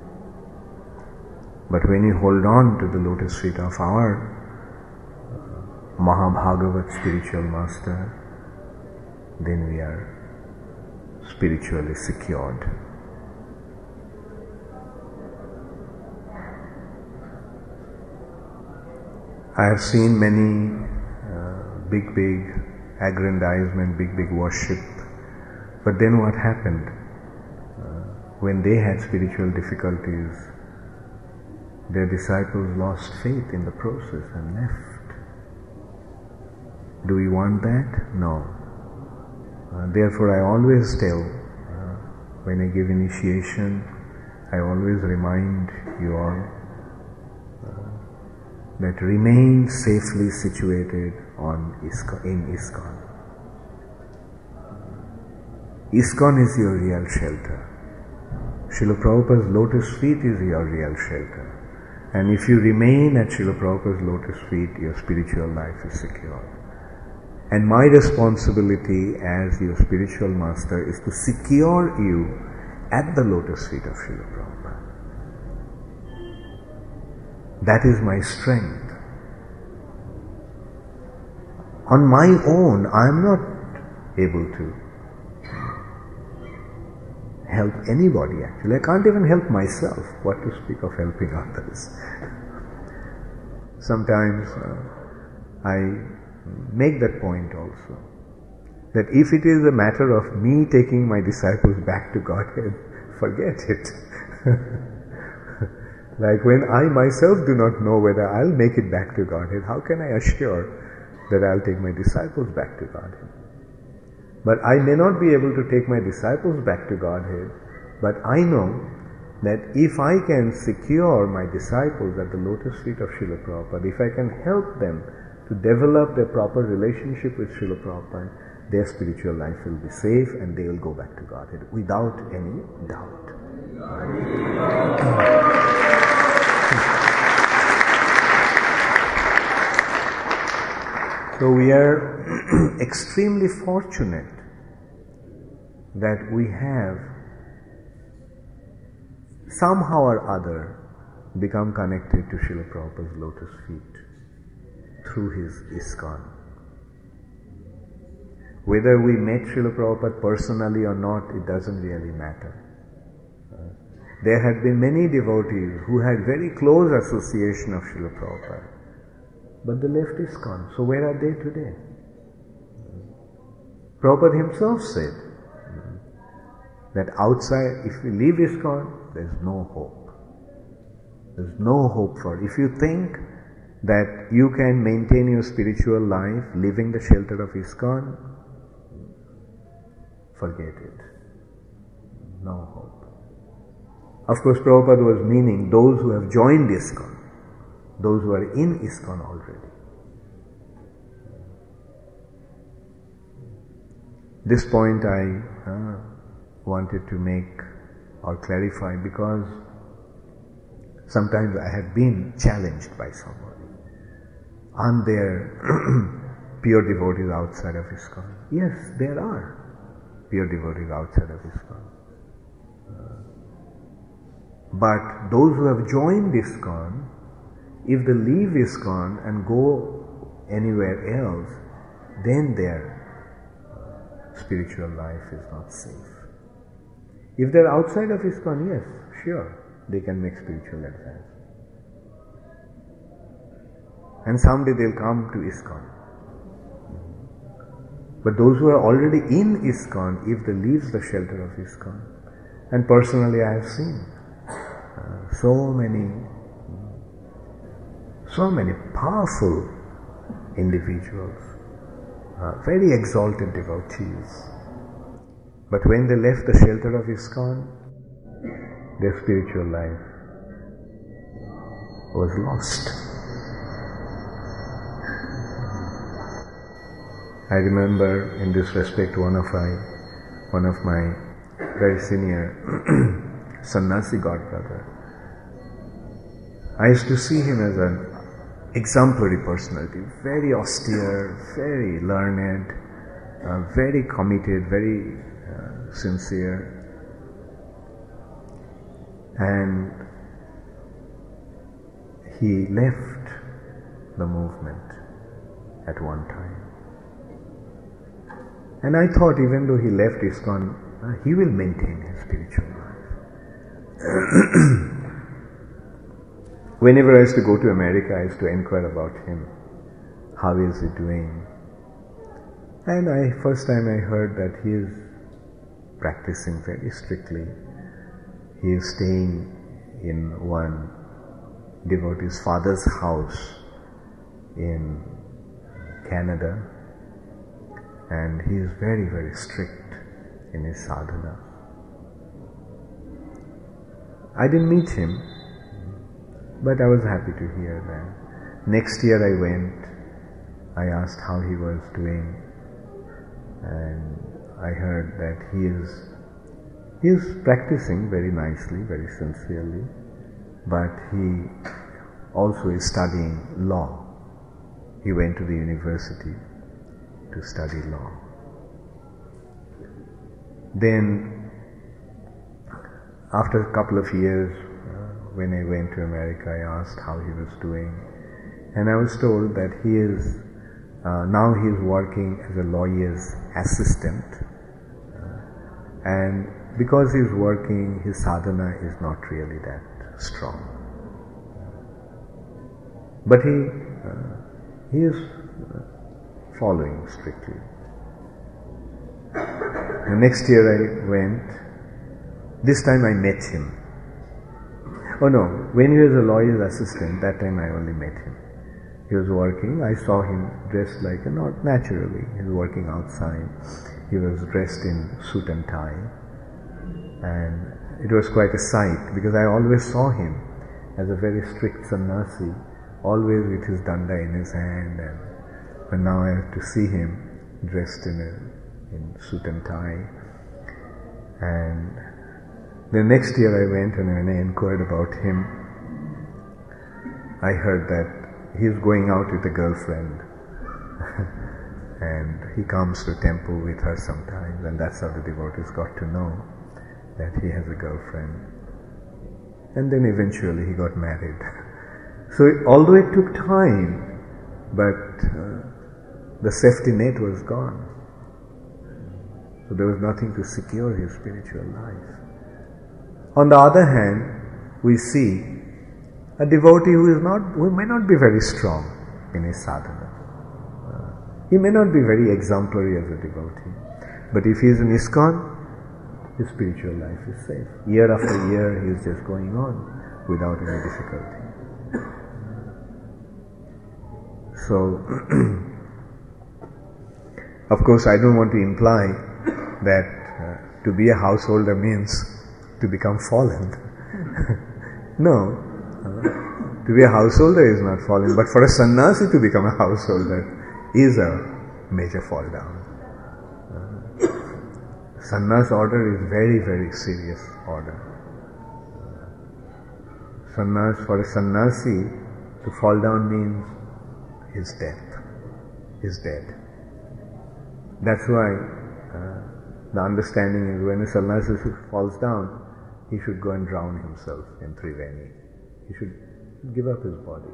But when you hold on to the lotus feet of our Mahabhagavat spiritual master, then we are spiritually secured. I have seen many big aggrandizement, big worship, but then what happened? When they had spiritual difficulties, their disciples lost faith in the process and left. Do we want that? No. Therefore, I always tell, when I give initiation, I always remind you all that remain safely situated in ISKCON. ISKCON is your real shelter. Srila Prabhupada's lotus feet is your real shelter. And if you remain at Srila Prabhupada's lotus feet, your spiritual life is secure. And my responsibility as your spiritual master is to secure you at the lotus feet of Srila Prabhupada. That is my strength. On my own, I am not able to help anybody actually. I can't even help myself, what to speak of helping others. Sometimes I make that point also, that if it is a matter of me taking my disciples back to Godhead, forget it. Like when I myself do not know whether I'll make it back to Godhead, how can I assure that I'll take my disciples back to Godhead? But I may not be able to take my disciples back to Godhead, but I know that if I can secure my disciples at the lotus feet of Srila Prabhupada, if I can help them to develop their proper relationship with Srila Prabhupada, their spiritual life will be safe and they will go back to Godhead without any doubt. So we are extremely fortunate that we have somehow or other become connected to Srila Prabhupada's lotus feet through his ISKCON. Whether we met Srila Prabhupada personally or not, it doesn't really matter. There had been many devotees who had very close association of Srila Prabhupada, but they left ISKCON. So where are they today? Prabhupada himself said that outside, if we leave ISKCON, there's no hope. There's no hope for it. If you think that you can maintain your spiritual life living the shelter of ISKCON, forget it. No hope. Of course, Prabhupada was meaning those who have joined ISKCON, those who are in ISKCON already. This point I wanted to make or clarify because sometimes I have been challenged by somebody. Aren't there pure devotees outside of ISKCON? Yes, there are pure devotees outside of ISKCON. But those who have joined ISKCON, if they leave ISKCON and go anywhere else, then their spiritual life is not safe. If they're outside of ISKCON, yes, sure, they can make spiritual advance. And someday they'll come to ISKCON. But those who are already in ISKCON, if they leave the shelter of ISKCON, and personally I have seen so many powerful individuals, very exalted devotees. But when they left the shelter of ISKCON, their spiritual life was lost. I remember in this respect one of my very senior sannyasi godbrother. I used to see him as an exemplary personality, very austere, very learned, very committed, very sincere. And he left the movement at one time. And I thought even though he left ISKCON, he will maintain his spiritual life. Whenever I used to go to America, I used to inquire about him. How is he doing? And first time I heard that he is practicing very strictly. He is staying in one devotee's father's house in Canada, and he is very, very strict in his sadhana. I didn't meet him, but I was happy to hear that. Next year I went, I asked how he was doing, and I heard that he is practicing very nicely, very sincerely, but he also is studying law. He went to the university to study law. Then, after a couple of years, when I went to America, I asked how he was doing, and I was told that he is now he is working as a lawyer's assistant, and because he is working, his sadhana is not really that strong. But he is following strictly. The next year I went. This time I met him. Oh no, when he was a lawyer's assistant, that time I only met him. He was working, I saw him dressed like, not naturally, he was working outside. He was dressed in suit and tie. And it was quite a sight, because I always saw him as a very strict sannyasi, always with his danda in his hand, but now I have to see him dressed in suit and tie. And the next year I went, and when I inquired about him, I heard that he is going out with a girlfriend and he comes to temple with her sometimes, and that's how the devotees got to know that he has a girlfriend. And then eventually he got married. So although it took time, but the safety net was gone. So there was nothing to secure his spiritual life. On the other hand, we see a devotee who may not be very strong in his sadhana. He may not be very exemplary as a devotee, but if he is in ISKCON, his spiritual life is safe. Year after year, he is just going on without any difficulty. So, of course, I don't want to imply that to be a householder means to become fallen. No, to be a householder is not fallen, but for a sannyasi to become a householder is a major fall down. Sannyas order is very, very serious order. For a sannyasi to fall down means his death. He's dead. That's why the understanding is when a sannyasi falls down, he should go and drown himself in Triveni. He should give up his body.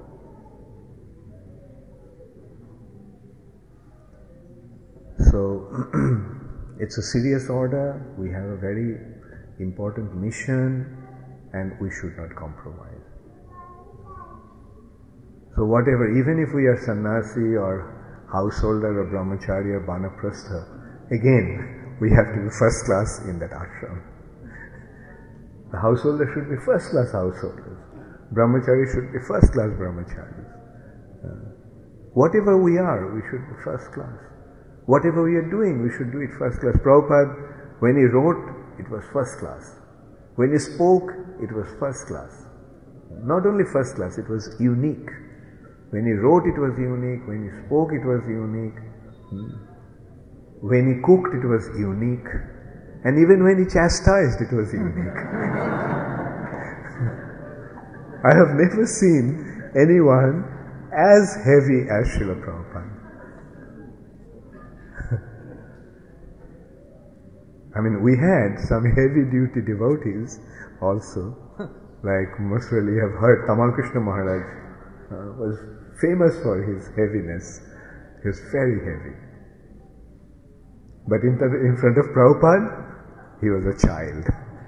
So, it's a serious order, we have a very important mission, and we should not compromise. So whatever, even if we are sannyasi or householder or brahmachari or banaprastha, again, we have to be first class in that ashram. The householder should be first class householders. Brahmachari should be first class brahmacharis. Whatever we are, we should be first class. Whatever we are doing, we should do it first class. Prabhupada, when he wrote, it was first class. When he spoke, it was first class. Not only first class, it was unique. When he wrote, it was unique. When he spoke, it was unique. When he cooked, it was unique. And even when he chastised, it was unique. I have never seen anyone as heavy as Srila Prabhupada. I mean, we had some heavy-duty devotees also, like most really you have heard Tamal Krishna Maharaj was famous for his heaviness. He was very heavy. But in front of Prabhupada, he was a child.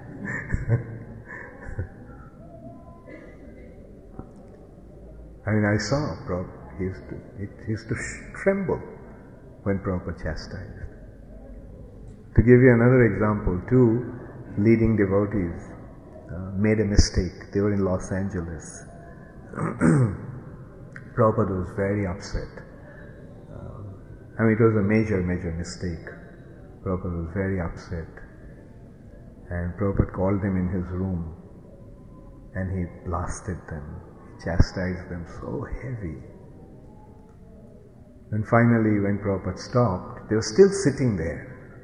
I mean, I saw Prabhupada, he used to tremble when Prabhupada chastised. To give you another example, two leading devotees made a mistake. They were in Los Angeles. Prabhupada was very upset. I mean, it was a major mistake. Prabhupada was very upset. And Prabhupada called them in his room and he blasted them. He chastised them so heavy. And finally, when Prabhupada stopped, they were still sitting there.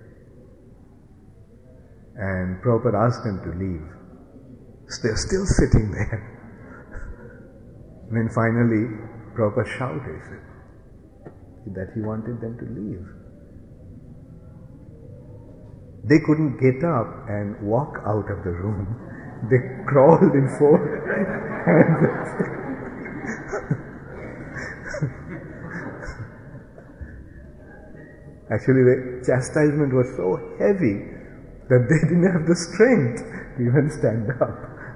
And Prabhupada asked them to leave. So they're still sitting there. And then finally, Prabhupada shouted that he wanted them to leave. They couldn't get up and walk out of the room. They crawled in 4 hands. Actually, the chastisement was so heavy that they didn't have the strength to even stand up.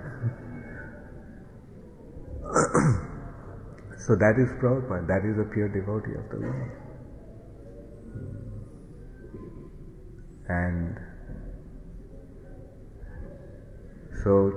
So that is Prabhupada, that is a pure devotee of the Lord. And so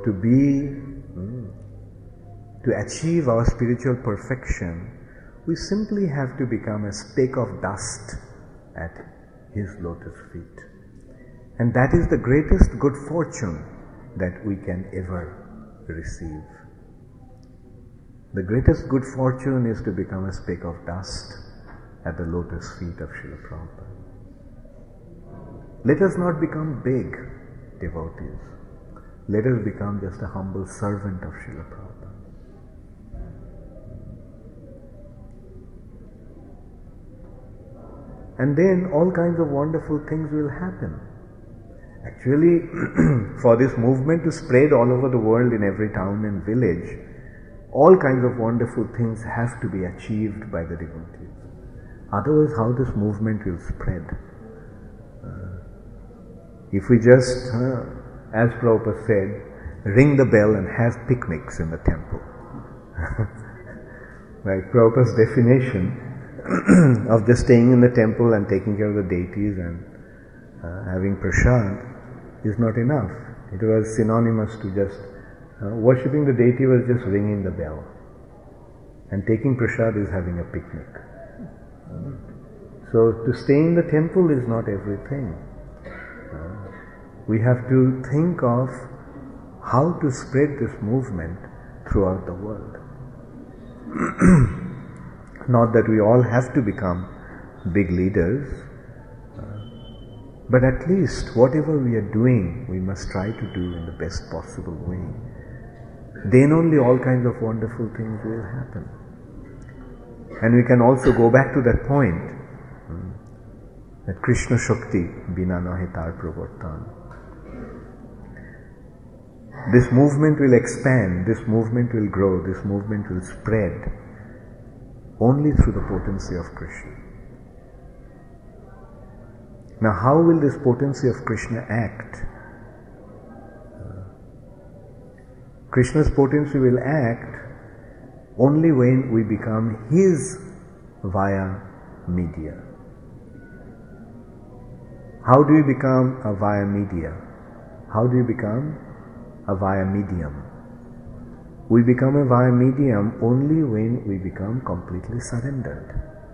to achieve our spiritual perfection, we simply have to become a speck of dust at His lotus feet. And that is the greatest good fortune that we can ever receive. The greatest good fortune is to become a speck of dust at the lotus feet of Srila Prabhupada. Let us not become big devotees. Let us become just a humble servant of Srila Prabhupada. And then all kinds of wonderful things will happen. Actually, for this movement to spread all over the world in every town and village, all kinds of wonderful things have to be achieved by the devotees. Otherwise, how this movement will spread? If we just, as Prabhupada said, ring the bell and have picnics in the temple. Like Prabhupada's definition of just staying in the temple and taking care of the deities and having prasad is not enough. It was synonymous to just worshipping the deity was just ringing the bell, and taking prasad is having a picnic. So to stay in the temple is not everything. We have to think of how to spread this movement throughout the world. Not that we all have to become big leaders, but at least whatever we are doing, we must try to do in the best possible way. Then only all kinds of wonderful things will happen. And we can also go back to that point, that Krishna Shakti bina nahi tar pravartan. This movement will expand, this movement will grow, this movement will spread only through the potency of Krishna. Now, how will this potency of Krishna act? Krishna's potency will act only when we become His via media. How do we become a via media? How do we become a via medium? We become a via medium only when we become completely surrendered.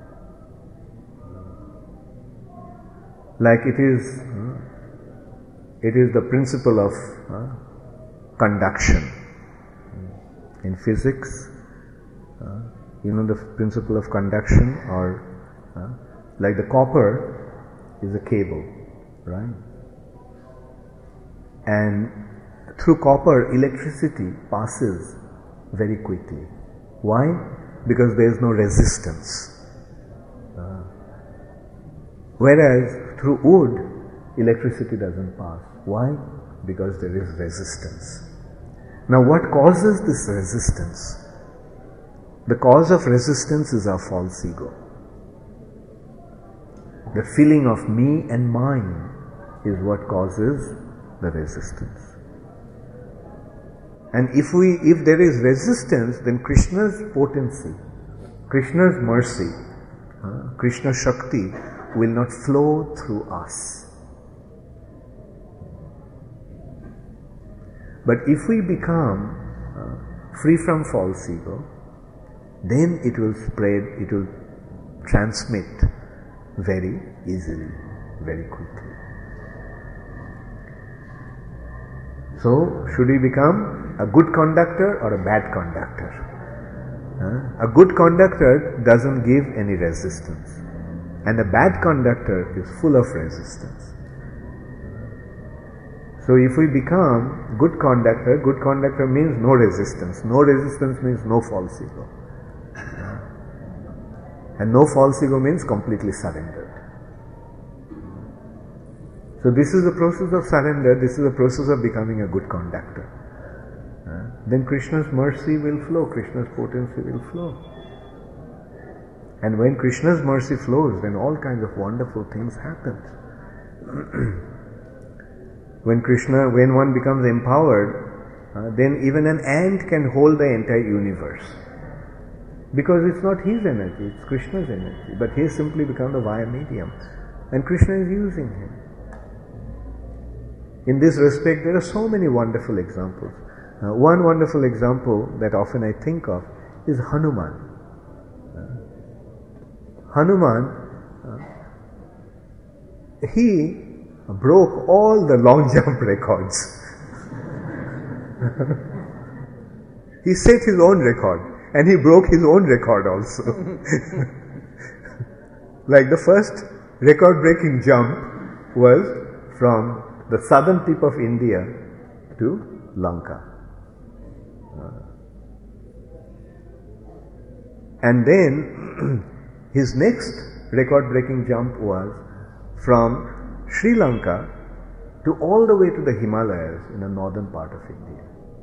Like it is the principle of conduction. In physics, you know the principle of conduction, or like the copper is a cable, right? And through copper, electricity passes very quickly. Why? Because there is no resistance. Whereas through wood, electricity doesn't pass. Why? Because there is resistance. Now what causes this resistance? The cause of resistance is our false ego. The feeling of me and mine is what causes the resistance. And if there is resistance, then Krishna's potency, Krishna's mercy, Krishna Shakti will not flow through us. But if we become free from false ego, then it will spread, it will transmit very easily, very quickly. So, should we become a good conductor or a bad conductor? A good conductor doesn't give any resistance, and a bad conductor is full of resistance. So if we become good conductor means no resistance. No resistance means no false ego. And no false ego means completely surrendered. So this is the process of surrender, this is the process of becoming a good conductor. Then Krishna's mercy will flow, Krishna's potency will flow. And when Krishna's mercy flows, then all kinds of wonderful things happen. When one becomes empowered, then even an ant can hold the entire universe. Because it's not his energy, it's Krishna's energy. But he has simply become the via medium. And Krishna is using him. In this respect, there are so many wonderful examples. One wonderful example that often I think of is Hanuman. Hanuman, he broke all the long jump records. He set his own record and he broke his own record also. Like the first record-breaking jump was from the southern tip of India to Lanka. And then his next record-breaking jump was from Sri Lanka to all the way to the Himalayas in the northern part of India.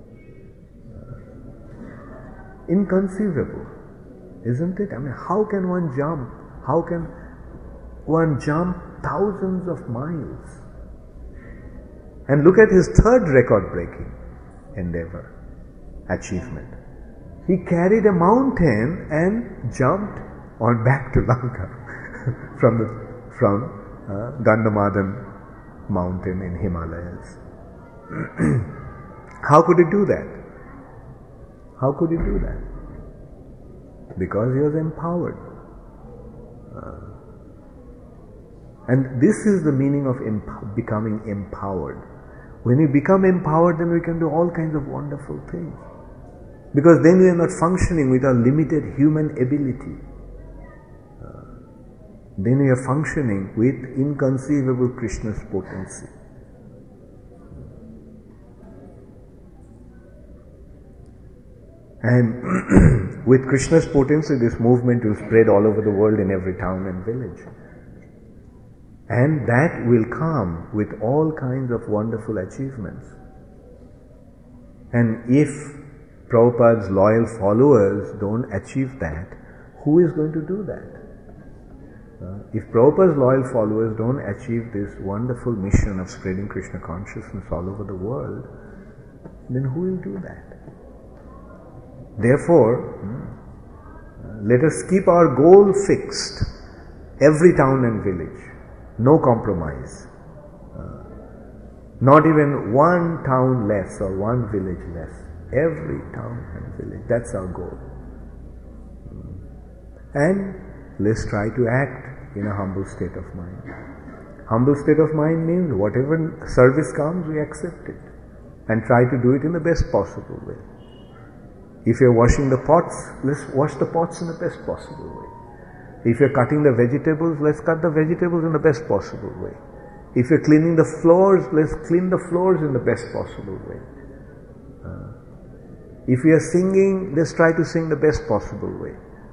Inconceivable, isn't it? I mean, how can one jump? How can one jump thousands of miles? And look at his third record-breaking endeavor, achievement. He carried a mountain and jumped on back to Lanka from Gandhamadan mountain in Himalayas. How could he do that? How could he do that? Because he was empowered. And this is the meaning of becoming empowered. When we become empowered, then we can do all kinds of wonderful things. Because then we are not functioning with our limited human ability. Then we are functioning with inconceivable Krishna's potency. And with Krishna's potency, this movement will spread all over the world in every town and village. And that will come with all kinds of wonderful achievements. And if Prabhupada's loyal followers don't achieve that, who is going to do that? If Prabhupada's loyal followers don't achieve this wonderful mission of spreading Krishna consciousness all over the world, then who will do that? Therefore, let us keep our goal fixed. Every town and village. No compromise. Not even one town less or one village less. Every town and village. That's our goal. And let's try to act in a humble state of mind. Humble state of mind means whatever service comes, we accept it. And try to do it in the best possible way. If you're washing the pots, let's wash the pots in the best possible way. If you're cutting the vegetables, let's cut the vegetables in the best possible way. If you're cleaning the floors, let's clean the floors in the best possible way. If we are singing, let's try to sing the best possible way.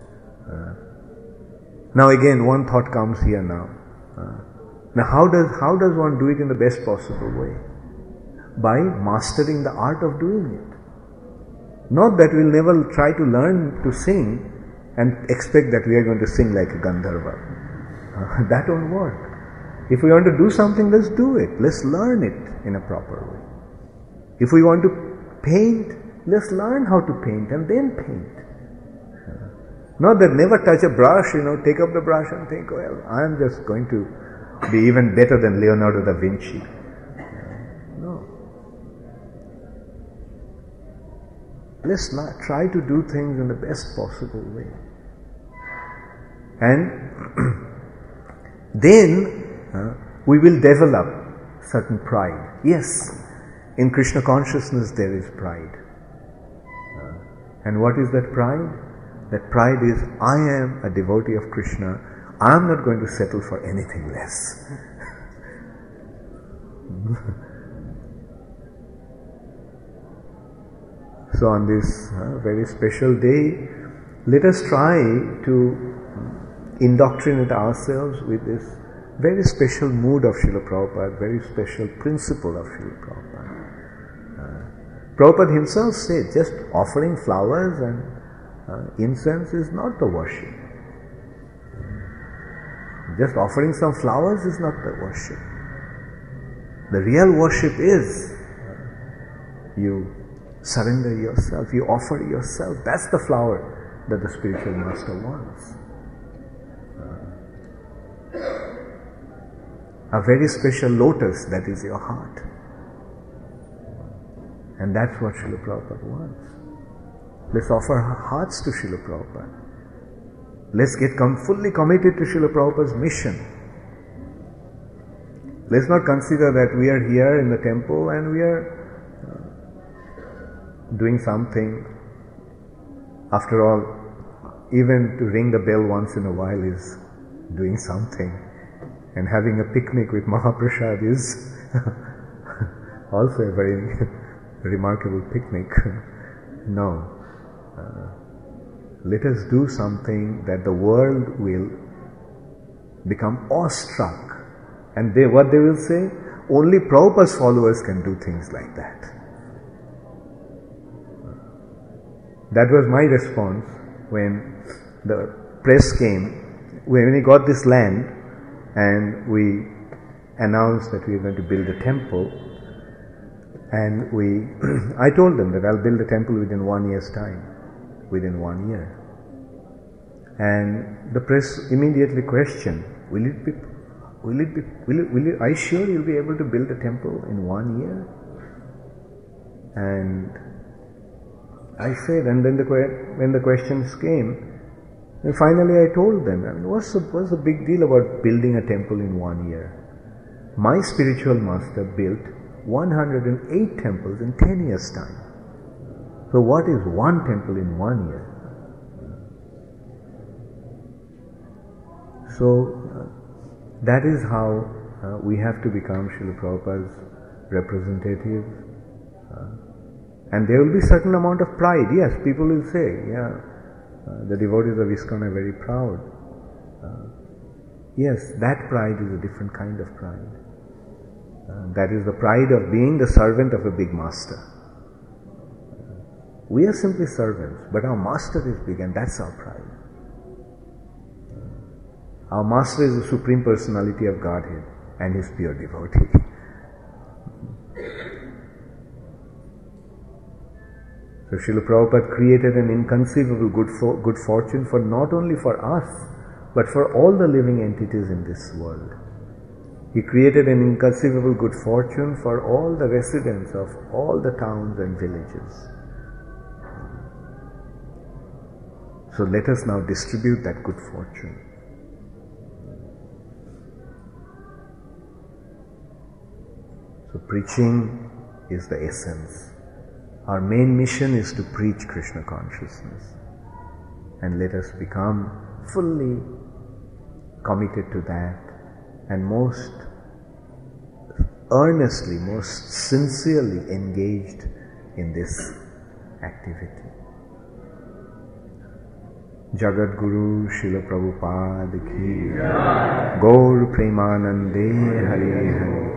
Now again, one thought comes here now. Now how does one do it in the best possible way? By mastering the art of doing it. Not that we'll never try to learn to sing and expect that we are going to sing like a Gandharva. That won't work. If we want to do something, let's do it. Let's learn it in a proper way. If we want to paint, let's learn how to paint and then paint. Not that never touch a brush, take up the brush and think, well, I'm just going to be even better than Leonardo da Vinci. No. Let's try to do things in the best possible way. And then we will develop certain pride. Yes, in Krishna consciousness there is pride. And what is that pride? That pride is, I am a devotee of Krishna. I am not going to settle for anything less. So on this very special day, let us try to indoctrinate ourselves with this very special mood of Srila Prabhupada, very special principle of Srila Prabhupada. Prabhupada himself said, just offering flowers and incense is not the worship. Just offering some flowers is not the worship. The real worship is you surrender yourself, you offer yourself. That's the flower that the spiritual master wants. A very special lotus, that is your heart. And that's what Srila Prabhupada wants. Let's offer our hearts to Srila Prabhupada. Let's get fully committed to Srila Prabhupada's mission. Let's not consider that we are here in the temple and we are doing something. After all, even to ring the bell once in a while is doing something. And having a picnic with Mahaprasad is also a very remarkable picnic. No. Let us do something that the world will become awestruck. And what they will say? Only Prabhupada's followers can do things like that. That was my response when the press came, when we got this land and we announced that we were going to build a temple. And I told them that I'll build a temple within 1 year's time. Within 1 year. And the press immediately questioned, are you sure you'll be able to build a temple in 1 year? And I said, and then when the questions came, and finally I told them, what's the big deal about building a temple in 1 year? My spiritual master built 108 temples in 10 years' time. So what is one temple in 1 year? So that is how we have to become Srila Prabhupada's representatives. And there will be certain amount of pride. Yes, people will say, the devotees of ISKCON are very proud. Yes, that pride is a different kind of pride. That is the pride of being the servant of a big master. We are simply servants, but our master is big, and that's our pride. Our master is the Supreme Personality of Godhead and His pure devotee. So Srila Prabhupada created an inconceivable good fortune for not only for us, but for all the living entities in this world. He created an inconceivable good fortune for all the residents of all the towns and villages. So let us now distribute that good fortune. So preaching is the essence. Our main mission is to preach Krishna consciousness. And let us become fully committed to that and most earnestly, most sincerely engaged in this activity. Jagat Guru Srila Prabhupada ki Gaur Premanande Hare Hare.